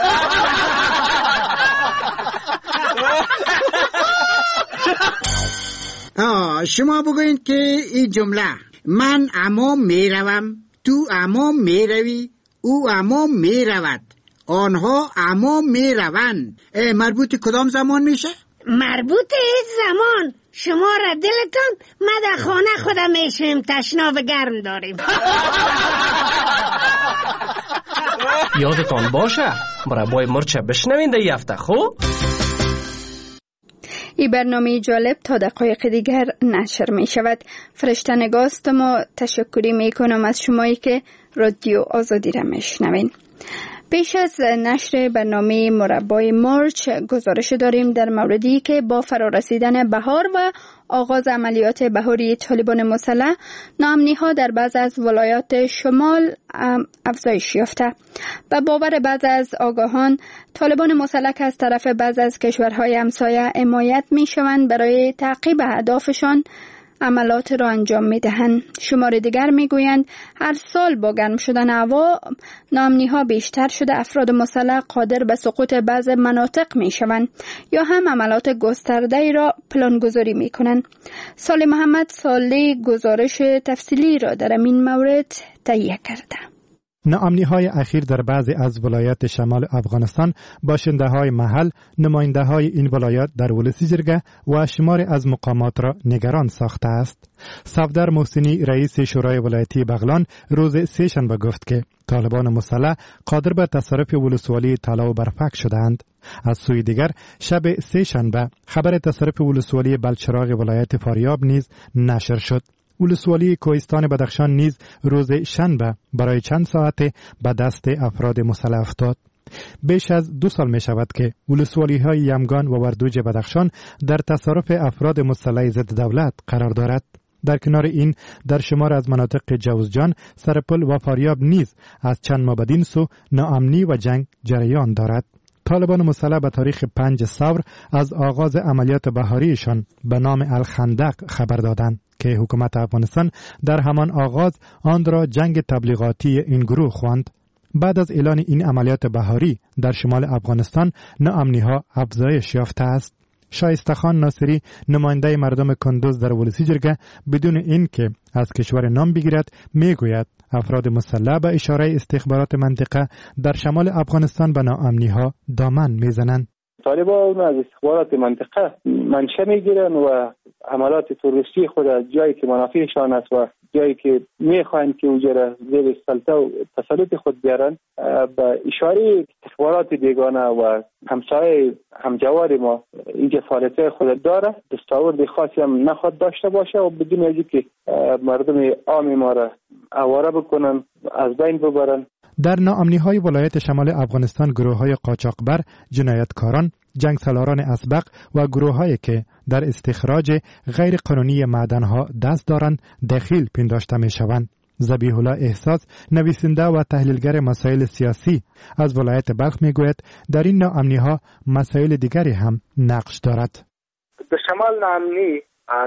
آه شما بگوین که این جمله من اما میروم، تو اما میروی، او اما میرود، آنها اما میروند مربوط کدام زمان میشه؟ مربوط هیچ زمان. شما را دلتان ما در خانه خودم میشویم تشناب گرم داریم. یادتان باشه مربای مرچه بشنوین در یفته خوب؟ این برنامه جالب تا دقایق دیگر نشر می شود. فرشته نگاست ما تشکری می کنم از شمایی که رادیو آزادی را می شنوین. پیش از نشر برنامه مربای مرچ گزارش داریم در موردی که با فرارسیدن بهار و آغاز عملیات بهاری طالبان مسلح ناامنی‌ها در بعض از ولایات شمال افزایش یافته. به باور بعض از آگاهان طالبان مسلح که از طرف بعض از کشورهای همسایه حمایت می‌شوند برای تعقیب اهدافشان عملات را انجام می دهند. شمار دیگر می گویند هر سال با گرم شدن هوا ناامنی ها بیشتر شده، افراد مسلح قادر به سقوط بعض مناطق می شوند یا هم عملات گسترده ای را پلان گذاری می کنند. صالح محمد صالح گزارش تفصیلی را در این مورد تهیه کرده. ناامنی‌های اخیر در بعضی از ولایات شمال افغانستان باشنده‌های محل، نماینده‌های این ولایات در ولسی جرگه و شمار از مقامات را نگران ساخته است. صفدر محسنی رئیس شورای ولایتی بغلان روز سه شنبه گفت که طالبان مسلح قادر به تصرف ولسوالی طلا و برفک شدند. از سوی دیگر شب سه شنبه خبر تصرف ولسوالی بلچراغ ولایت فاریاب نیز نشر شد. ولسوالی کوهستان بدخشان نیز روز شنبه برای چند ساعت به دست افراد مسلح افتاد. بیش از دو سال می شود که ولسوالی های یمگان و وردوج بدخشان در تصرف افراد مسلح ضد دولت قرار دارد. در کنار این در شمار از مناطق جوزجان، سرپل و فاریاب نیز از چند ماه بدین سو ناامنی و جنگ جریان دارد. طالبان مسلح به تاریخ پنج ساور از آغاز عملیات بهاریشان به نام الخندق خبر دادند که حکومت افغانستان در همان آغاز آن را جنگ تبلیغاتی این گروه خواند. بعد از اعلان این عملیات بهاری در شمال افغانستان ناامنی‌ها افزایش یافته است. شایسته خان ناصری نماینده مردم کندوز در ولسی جرگه بدون اینکه از کشور نام بگیرد میگوید افراد مسلح به اشاره استخبارات منطقه در شمال افغانستان به ناامنی‌ها دامن میزنند. طالبان از استخبارات منطقه منشأ میگیرن و عملات تروریستی خود از جایی که منافعشان است و جایی که میخواهند که اوجه را زیر سلطه و تسلط خود بیارن به اشاره استخبارات بیگانه و همسایه همجوار ما اینجا فعالیت خود داره، دستاورد خاصی هم نخواد داشته باشه و بدون از که مردم عام ما را آواره بکنن، از بین ببرن. در ناامنی‌های ولایت شمال افغانستان گروه‌های قاچاقبر، جنایتکاران، جنگسالاران اسبق و گروه‌هایی که در استخراج غیر قانونی معدن‌ها دست دارند دخیل پنداشته می‌شوند. ذبیح الله احساس نویسنده و تحلیلگر مسائل سیاسی از ولایت بلخ می‌گوید در این ناامنی‌ها مسائل دیگری هم نقش دارد. در شمال ناامنی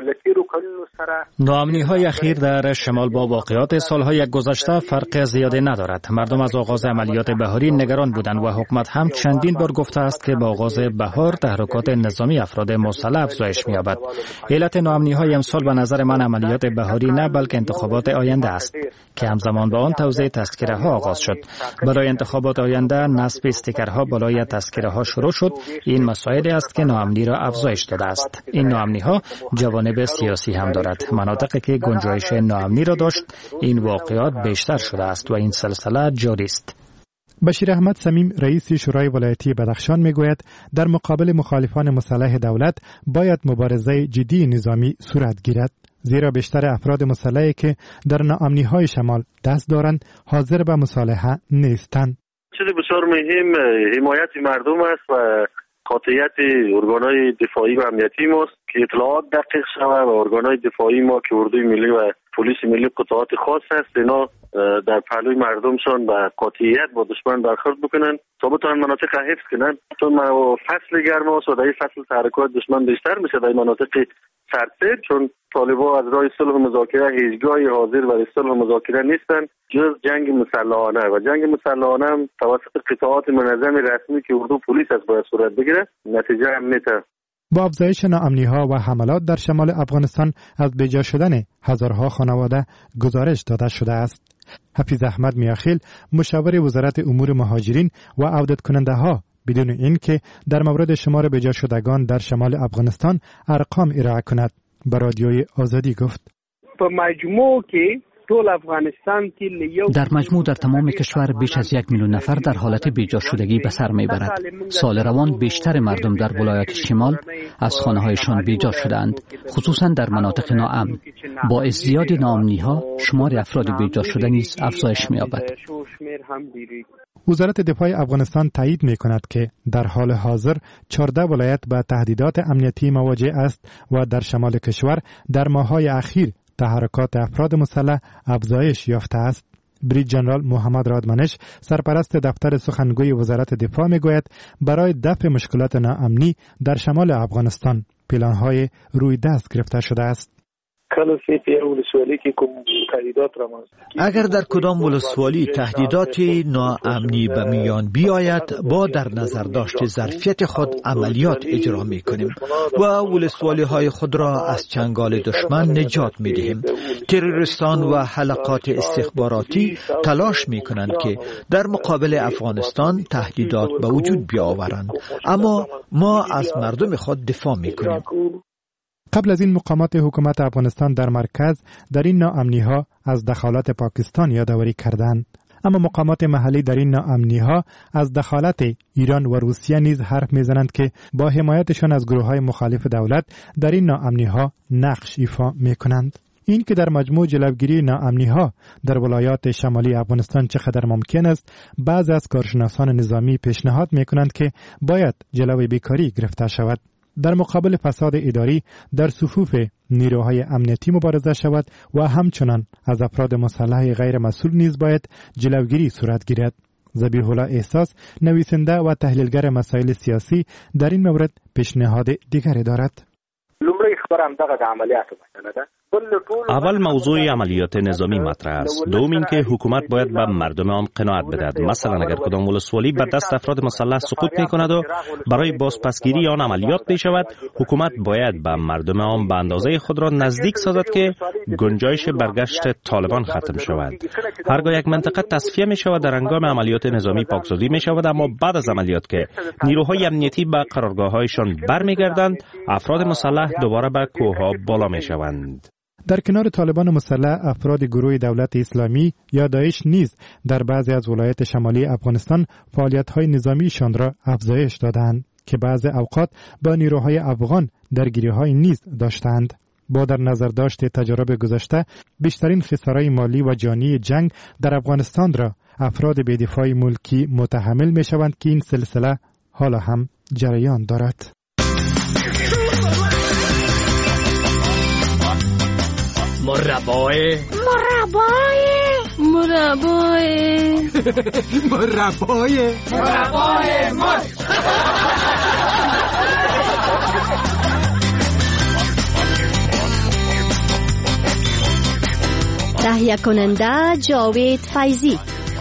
ناامنی های اخیر در شمال با واقعات سالهای گذشته فرق زیادی ندارد. مردم از آغاز عملیات بهاری نگران بودند و حکومت هم چندین بار گفته است که با آغاز بهار تحرکات نظامی افراد مسلح افزایش می‌یابد. علت ناامنی های امسال به نظر من عملیات بهاری نه بلکه انتخابات آینده است که همزمان با آن توزیع تذکره ها آغاز شد. برای انتخابات آینده نصب استیکرها بالای تذکره ها شروع شد. این مسائلی است که ناامنی را افزایش داده است. این ناامنی ها جوانب سیاسی هم دارد. مناطقی که گنجایش ناامنی را داشت این واقعات بیشتر شده است و این سلسله جاری است. بشیر احمد صمیم رئیس شورای ولایتی بدخشان میگوید در مقابل مخالفان مسلح دولت باید مبارزه جدی نظامی صورت گیرد، زیرا بیشتر افراد مسلحی که در ناامنی‌های شمال دست دارند حاضر به مصالحه نیستند. چیز بسیار مهم حمایت مردم است و قاطعیت ارگان‌های دفاعی و امنیتی ماست که اطلاعات دقیق شود و ارگان‌های دفاعی ما که اردوی ملی و پلیس ملی قطعات خاص هست اینا در پهلوی مردمشان با قاطعیت با دشمن برخورد بکنن تا بتونن مناطق حفظ کنن، چون فصل گرم است و در این فصل تحرکات دشمن بیشتر میشه در مناطق سرسبز، چون طالبان از راه صلح و مذاکره هیچگاهی حاضر برای صلح و مذاکره نیستن جز جنگ مسلحانه و جنگ مسلحانه هم توسط قطعات منظم رسمی که اردو پلیس از باید صورت بگیره، نتیجه هم نیست. با افزایش ناامنی‌ها و حملات در شمال افغانستان از بیجا شدن هزارها خانواده گزارش داده شده است. حفیظ احمد میاخیل مشاور وزارت امور مهاجرین و عودت کننده ها بدون اینکه در مورد شمار بیجا شدگان در شمال افغانستان ارقام ارائه کند به رادیوی آزادی گفت: په مجموع کې ټول افغانستان کې در مجموع در تمام کشور بیش از یک میلیون نفر در حالت بیجا شدگی به سر میبرد. سال روان بیشتر مردم در ولایات شمال از خانه‌هایشان بیجا شدند، خصوصا در مناطق ناامن. با ازدیاد ناامنی‌ها شمار افراد بیجا شده نیز افزایش می‌یابد. وزارت دفاع افغانستان تایید می‌کند که در حال حاضر چهارده ولایت با تهدیدات امنیتی مواجه است و در شمال کشور در ماه‌های اخیر تحرکات افراد مسلح افزایش یافته است. بریج جنرال محمد رادمنش سرپرست دفتر سخنگوی وزارت دفاع میگوید برای دفع مشکلات ناامنی در شمال افغانستان پلان‌های روی دست گرفته شده است. کل سه ولسوالی که کوم تهدیدات را ماست. اگر در کدام ولسوالی تهدیدات ناامنی به میان بیاید، با در نظر داشت ظرفیت خود عملیات اجرا می کنیم و ولسوالی های خود را از چنگال دشمن نجات می دهیم. تروریستان و حلقات استخباراتی تلاش می کنند که در مقابل افغانستان تهدیدات به وجود بیاورند، اما ما از مردم خود دفاع می کنیم. قبل از این مقامات حکومت افغانستان در مرکز در این ناامنی‌ها از دخالت پاکستان یادآوری کردند، اما مقامات محلی در این ناامنی‌ها از دخالت ایران و روسیه نیز حرف می‌زنند که با حمایتشان از گروه‌های مخالف دولت در این ناامنی‌ها نقش ایفا می‌کنند. این که در مجموع جلوگیری ناامنی‌ها در ولایات شمالی افغانستان چقدر ممکن است، بعضی از کارشناسان نظامی پیشنهاد می‌کنند که باید جلوی بیکاری گرفته شود. در مقابل فساد اداری در صفوف نیروهای امنیتی مبارزه شود و همچنان از افراد مسلح غیر مسئول نیز باید جلوگیری صورت گیرد. ذبیح الله احساس، نویسنده و تحلیلگر مسائل سیاسی، در این مورد پیشنهاد دیگری دارد. لومړی خبرم دغه عملیات مسئله ده. اول موضوع عملیات نظامی مطرح است. دوم این که حکومت باید به مردم آن قناعت بدهد. مثلا اگر کدام ولسوالی به دست افراد مسلح سقوط می کند و برای بازپسگیری آن عملیات می شود، حکومت باید به مردم آن به اندازه خود را نزدیک سازد که گنجایش برگشت طالبان ختم شود. هرگاه یک منطقه تصفیه می شود، در هنگام عملیات نظامی پاکسازی می شود، اما بعد از عملیات که نیروهای امنیتی به قرارگاه‌هایشان برمیگردند، افراد مسلح دوباره به کوه‌ها بالا می شوند. در کنار طالبان مسلح، افراد گروه دولت اسلامی یا داعش نیز در بعضی از ولایات شمالی افغانستان فعالیت‌های نظامیشان را افزایش دادند که بعضی اوقات با نیروهای افغان درگیری‌های نیز داشتند. با در نظر داشت تجارب گذشته، بیشترین خسارهای مالی و جانی جنگ در افغانستان را افراد بی‌دفاع ملکی متحمل می‌شوند که این سلسله حالا هم جریان دارد. مربای مربای مربای مربای مربای مر تهیه کننده جاوید فیضی.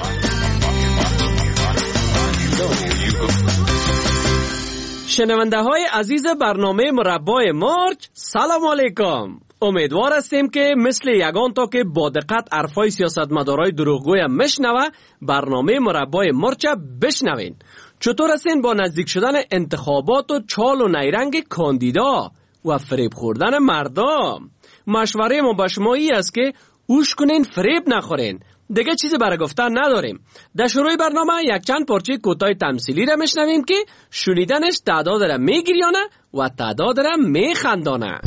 شنونده های عزیز برنامه مربای مرچ، سلام علیکم. امیدوار هستیم که مثل یگان تا که با دقت حرفای سیاستمدارای دروغگوی مشنوه، برنامه مربای مرچ بشنوین. چطور هستین با نزدیک شدن انتخابات و چال و نیرنگ کاندیدا و فریب خوردن مردم؟ مشوره ما به شما ای است که اوش کنین، فریب نخورین. دیگه چیزی برای گفتن نداریم. در شروع برنامه یک چند پارچه کوتاه تمثیلی را میشنویم که شنیدنش تعداد را میگیریانه و تعداد را میخندانه.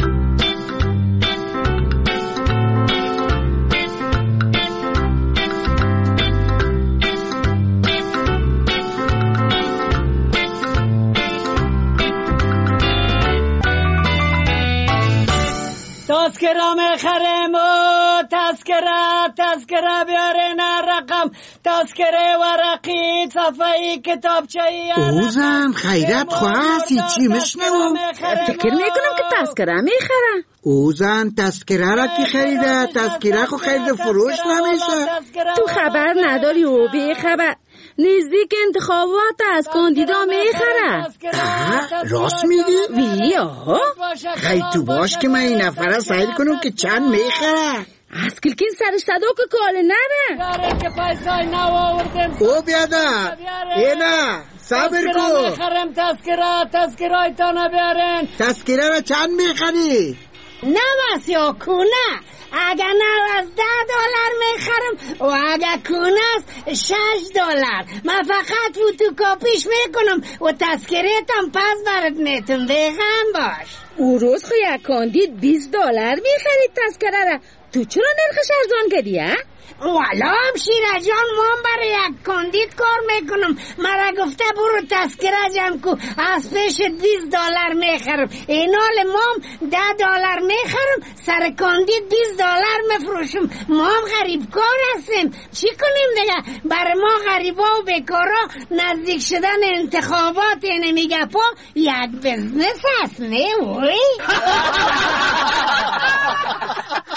تذکره میخرم و تذکره تذکره بیارین رقم تذکره ورقی صفحه کتابچه‌ای. اوزن خیرت خواستی چی مشنوم؟ فکر میکنم که تذکره میخرم. اوزن تذکره را کی خریده؟ تذکره خو خرید فروش نمیشه. تو خبر نداری و بی خبر نزدیک انتخابات از کاندیدا میخره. راست میگی؟ وی آها. خیلی تو باش که من این نفره سعی کنم که چند میخره. از کلکین سر صدوک کاله نره. او بیاده اینا صبر کو. میخرم تذکره تذکره تانه بیارین. تذکره را چند میخری؟ نوست یا کونه. اگر نوزده دلار میخرم و اگر کونه است شش دلار. من فقط فوتوکاپیش میکنم و تذکره‌تم پس برات میتونم. بخم باش. او روز خو یک کاندید بیست دلار میخرید تذکره را. تو چرا نرخش ارزان کردی ها؟ والا همشیره جان من برای یک کاندید کار میکنم. مرا گفته برو تذکره جمع کو از پیش بیست دلار میخرم. این حال مام ده دلار میخرم سر کاندید بیست دلار میفروشم. ما هم غریب کار هستیم. چی کنیم دیگه؟ برای ما غریبا و بیکارا نزدیک شدن انتخابات اینه میگه پا یک بزنس هست. نه وی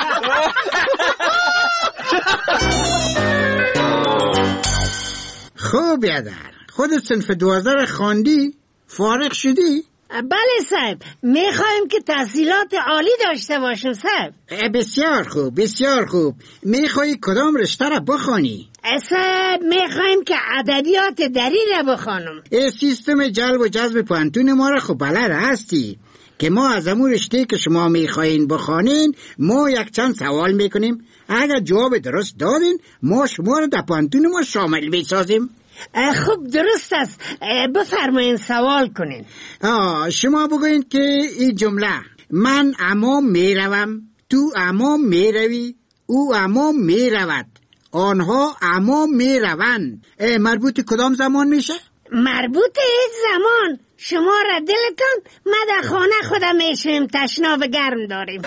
بگو بیادر، خودت صنف دوازده خواندی؟ فارغ شدی؟ بله صاحب، میخوایم که تحصیلات عالی داشته باشیم صاحب. بسیار خوب، بسیار خوب. میخوایی کدام رشته را بخوانی؟ صاحب میخوایم که ادبیات دری را بخوانم. سیستم جلب و جذب پانتون ما را خب بلد هستی که ما از امور رشته که شما میخواین بخوانین ما یک چند سوال میکنیم. اگر جواب درست دادین ما شما را در پانتون ما شامل میسازیم. خوب درست است، بفرمایین سوال کنین. آه شما بگوین که این جمله من اما میروم، تو اما میروی، او اما میرود، آنها اما میروند، مربوط کدام زمان میشه؟ مربوط هیچ زمان. شما را دلتان، ما در خانه خودم میشیم تشناب گرم داریم.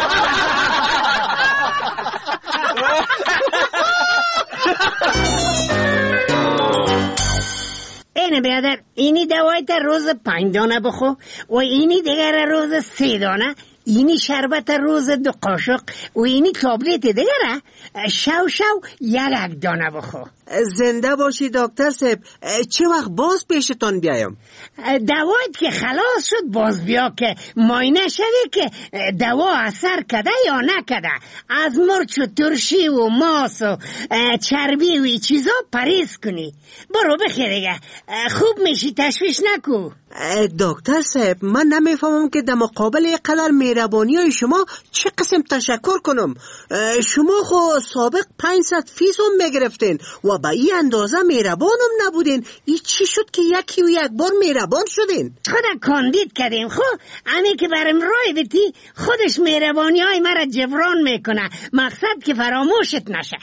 اینه برادر، اینی دوایت روز پنج دانه بخو و اینی دیگر روز سه دانه، اینی شربت روز دو قاشق و اینی تابلت دیگر شو شو یک دانه بخو. زنده باشی دکتر صاحب. چه وقت باز پیشتان بیایم؟ دوایت که خلاص شد باز بیا که ماینه شوی که دوا اثر کده یا نکده. از مرچ و ترشی و ماس و چربی و ای چیزا پریز کنی. برو بخیره، خوب میشی، تشویش نکو. دکتر صاحب من نمیفهمم که در مقابل قدر مهربانی های شما چه قسم تشکر کنم. شما خو سابق پانصد فیصد میگرفتین و با این اندازه مهربانم نبودین. این چی شد که یکی و یک بار مهربان شدین؟ خدا کاندید کردیم. خو امی که برم رای بیتی خودش مهربانی های مرا جبران میکنه، مقصد که فراموشت نشه.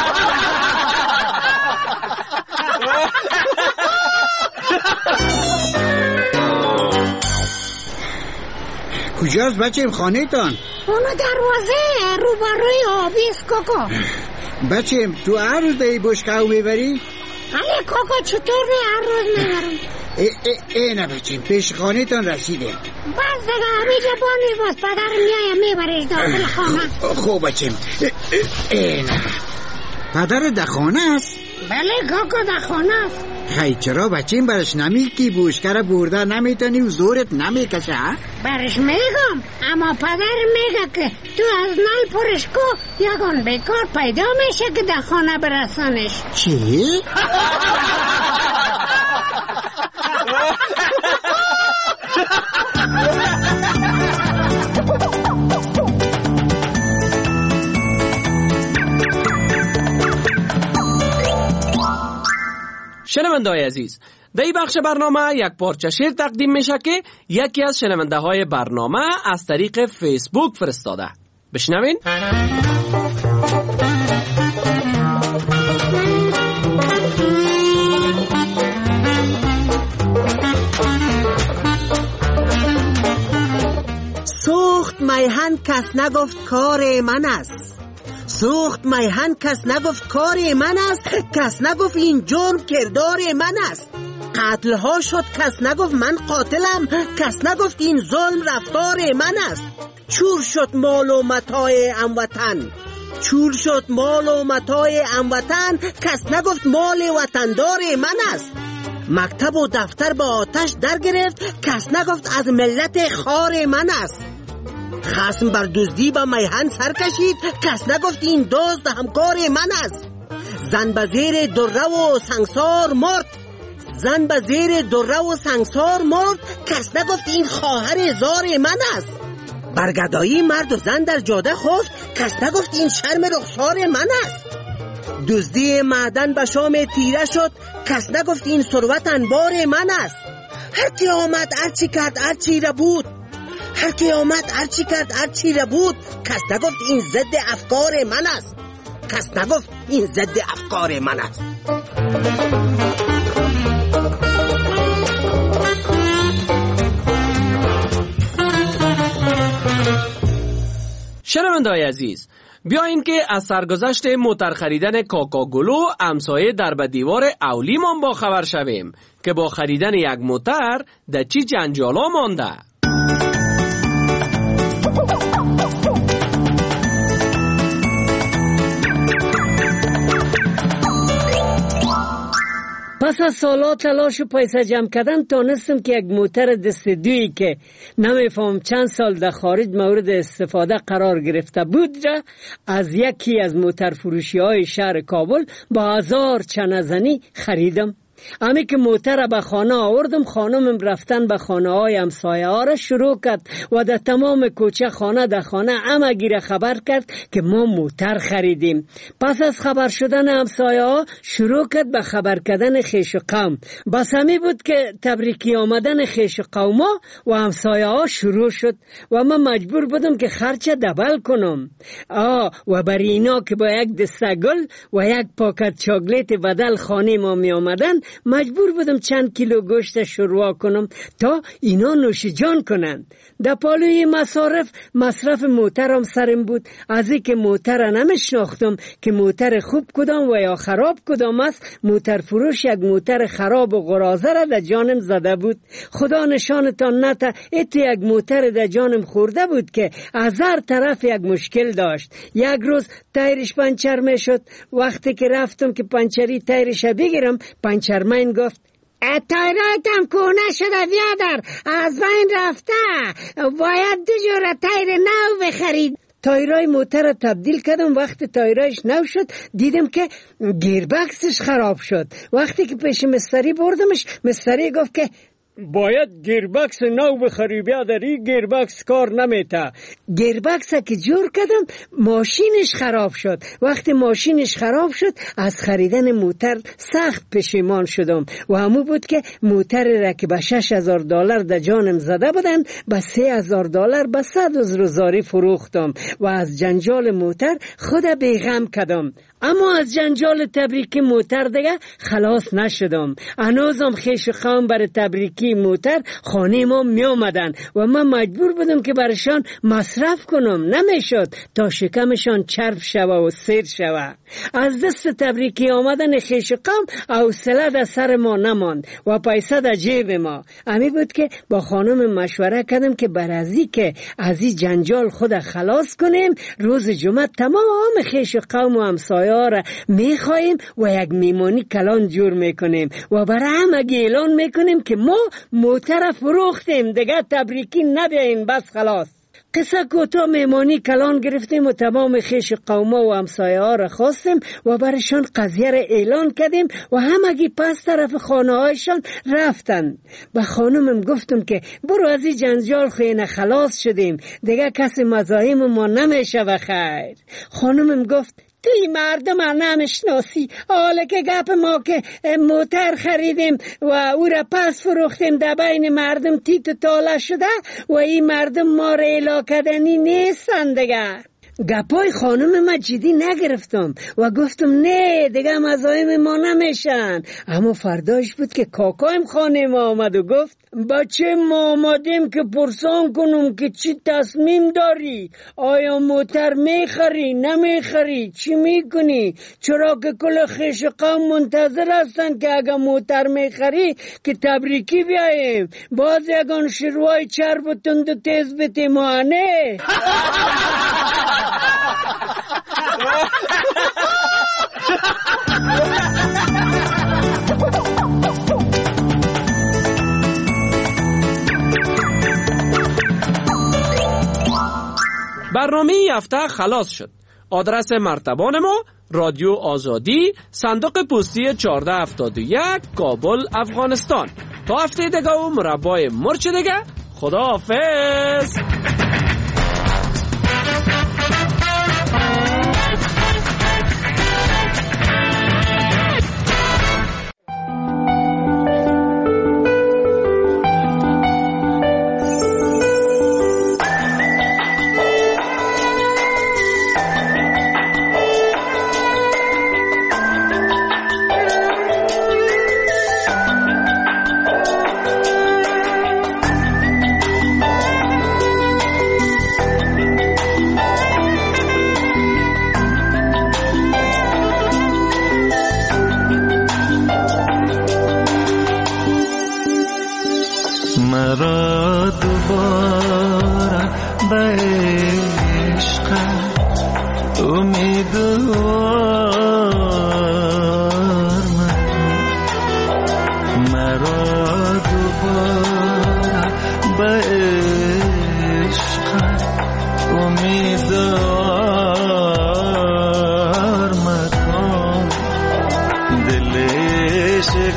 کجاست بچه خانه تان؟ اونو دروازه روبروی آبیست کوکو. بچه تو هر روز دایی بشکاو میبری؟ بله کوکو، چطور نه هر روز میبرم. اینه بچه پیش خانه تان رسیده. بس دیگه همیجا بانی باز پدر میایم میبریش داخل خانه. خوب بچه اینه پدر در خانه است؟ بله کوکو در خانه است. خیلی چرا بچه برش نمی کی بوشکر برده نمیتونی و زورت نمیکشه؟ برش میگم، اما پدر میگه که تو از نل پرش کو یکان بیکار پیدا میشه که در خانه برسانش. چی؟ شنونده‌های عزیز، در این بخش برنامه یک پارچه شعر تقدیم میشه که یکی از شنونده های برنامه از طریق فیسبوک فرستاده. بشنوین. سوخت میهن کس نگفت کار من است. سوخت میهن کس نگفت کار من است. کس نگفت این جرم کردار من است. قتل ها شد کس نگفت من قاتلم. کس نگفت این ظلم رفتار من است. چور شد مال و متاع هموطن. چور شد مال و متاع هموطن. کس نگفت مال وطندار من است. مکتب و دفتر با آتش در گرفت. کس نگفت از ملت خار من است. خصم بر دزدی با میهن سر کشید. کس نگفت این دزد همکار من است. زن به زیر دره و سنگسار مرد. زن به زیر دره و سنگسار مرد. کس نگفت این خواهر زار من است. برگدایی مرد و زن در جاده خفت. کس نگفت این شرم رخسار من است. دزدی معدن به شام تیره شد. کس نگفت این ثروت انبار من است. هر کی آمد هر چی کرد هر چی را بود. هر کی آمد هر چی کرد هر چی را بود. کس نگفت این ضد افکار من است. کس نگفت این ضد افکار من است. شنونده‌های عزیز، بیاییم که از سرگذشت موتر خریدن کاکاگلو همسایه در به دیوار اولیمان با خبر شویم که با خریدن یک موتر در چی جنجالا مانده. پس از سالها تلاش و پیسه جمع کردن تانستم که یک موتر دست دویی که نمیفهم چند سال در خارج مورد استفاده قرار گرفته بود را از یکی از موتر فروشی های شهر کابل با هزار چنزنی خریدم. امی که موتر به خانه آوردم، خانمم رفتن به خانه های همسایه ها را شروع کرد و در تمام کوچه خانه در خانه همگی را خبر کرد که ما موتر خریدیم. پس از خبر شدن همسایه ها شروع کرد به خبر کردن خیش و قوم. بس همی بود که تبریکی آمدن خیش و قوم و همسایه ها شروع شد و من مجبور بودم که خرچه دبل کنم. آه و برای اینا که با یک دسته گل و یک پاکت چاکلیت بدل خانه ما می آمدن مجبور بودم چند کیلو گوشت شوروا کنم تا اینا نوش جان کنند. در پالوی مصارف مصرف موترم سرم بود. از این که موتر نمیشناختم که موتر خوب کدام و یا خراب کدام است، موتر فروش یک موتر خراب و غرازه را در جانم زده بود. خدا نشانتان نته ایتو یک موتر در جانم خورده بود که از هر طرف یک مشکل داشت. یک روز تایرش پنچر می شد. وقتی که رفتم که پنچری تایرش بگیرم، پنچرمن گفت تایرایتم کهنه شده بیادر، از بین رفته، باید دو جور تایر نو بخرید. تایرای موتر را تبدیل کردم. وقتی تایرایش نو شد دیدم که گیربکسش خراب شد. وقتی که پیش مستری بردمش، مستری گفت که باید گیربکس نو بخری بیادری، گیربکس کار نمیته. گیربکس که جور کردم ماشینش خراب شد. وقتی ماشینش خراب شد از خریدن موتر سخت پشیمان شدم و همون بود که موتر را که به شش هزار دلار در جانم زده بودن به سه هزار دلار به صد روزاری فروختم و از جنجال موتر خود بیغم کردم. اما از جنجال تبریکی موتر دیگه خلاص نشدم. هنوزم خیش و قوم برای تبریکی موتر خانه ما می آمدن و من مجبور بودم که برشان مصرف کنم. نمیشد تا شکمشان چرب شوه و سیر شوه. از دست تبریکی آمدن خیش و قوم حوصله در سر ما نماند و پیسه در جیب ما. امی بود که با خانم مشوره کردم که بر ازی که از این جنجال خود خلاص کنیم، روز جمعه تمام خیش و قوم و همسایه را میخواییم و یک میمانی کلان جور میکنیم و برای همگی اعلان میکنیم که ما موتر فروختیم، دیگه تبریکی نبیاین، بس خلاص. قصه کوتاه میمانی کلان گرفتیم و تمام خیش قوما و همسایه ها را خواستیم و برشان قضیه را اعلان کردیم و همگی پس طرف خانه هایشان رفتن. به خانمم گفتم که برو از این جنجال خیلی خلاص شدیم، دیگه کسی مزاحم ما نمیشه و خیر. خانمم گفت توی مردم هم نمیشناسی، حالا که گپ ما که موتر خریدیم و او را پس فروختیم در بین مردم تیت و تاله شده و این مردم ما را الا کردنی نیستن دیگر. گپای خانم ما جدی نگرفتم و گفتم نه دیگه مزاحم ما نمیشن. اما فرداش بود که کاکایم خانه ما آمد و گفت بچه ما آمدیم که پرسان کنم که چی تصمیم داری، آیا موتر میخری نمیخری، چی میکنی؟ چرا که کل خیش قوم منتظر هستن که اگه موتر میخری که تبریکی بیاییم، باز یگان شروع چرب و تند و تیز بتیمانه. برنامه این هفته خلاص شد. آدرس مرتبان ما رادیو آزادی، صندوق پستی چهارده هفتاد و یک، کابل، افغانستان. تا هفته دیگه و مربای مرچ دیگه، خدا حافظ. مرا دوباره به عشق امیدوار مکن،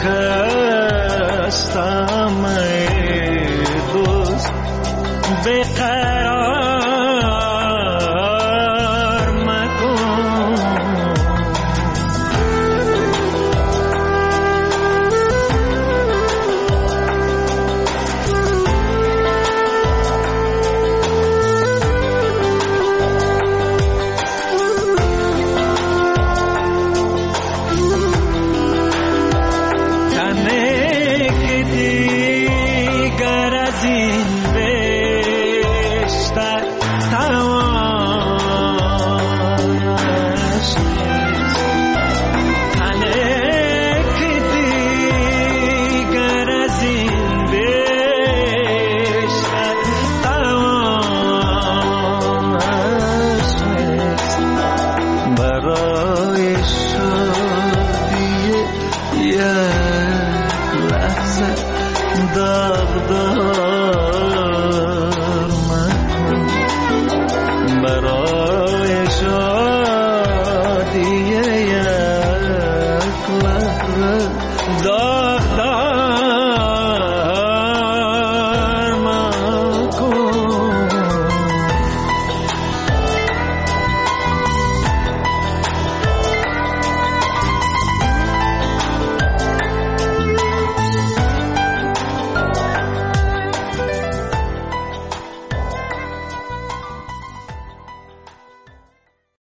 شکستم ای دوست بیقرار مکن برای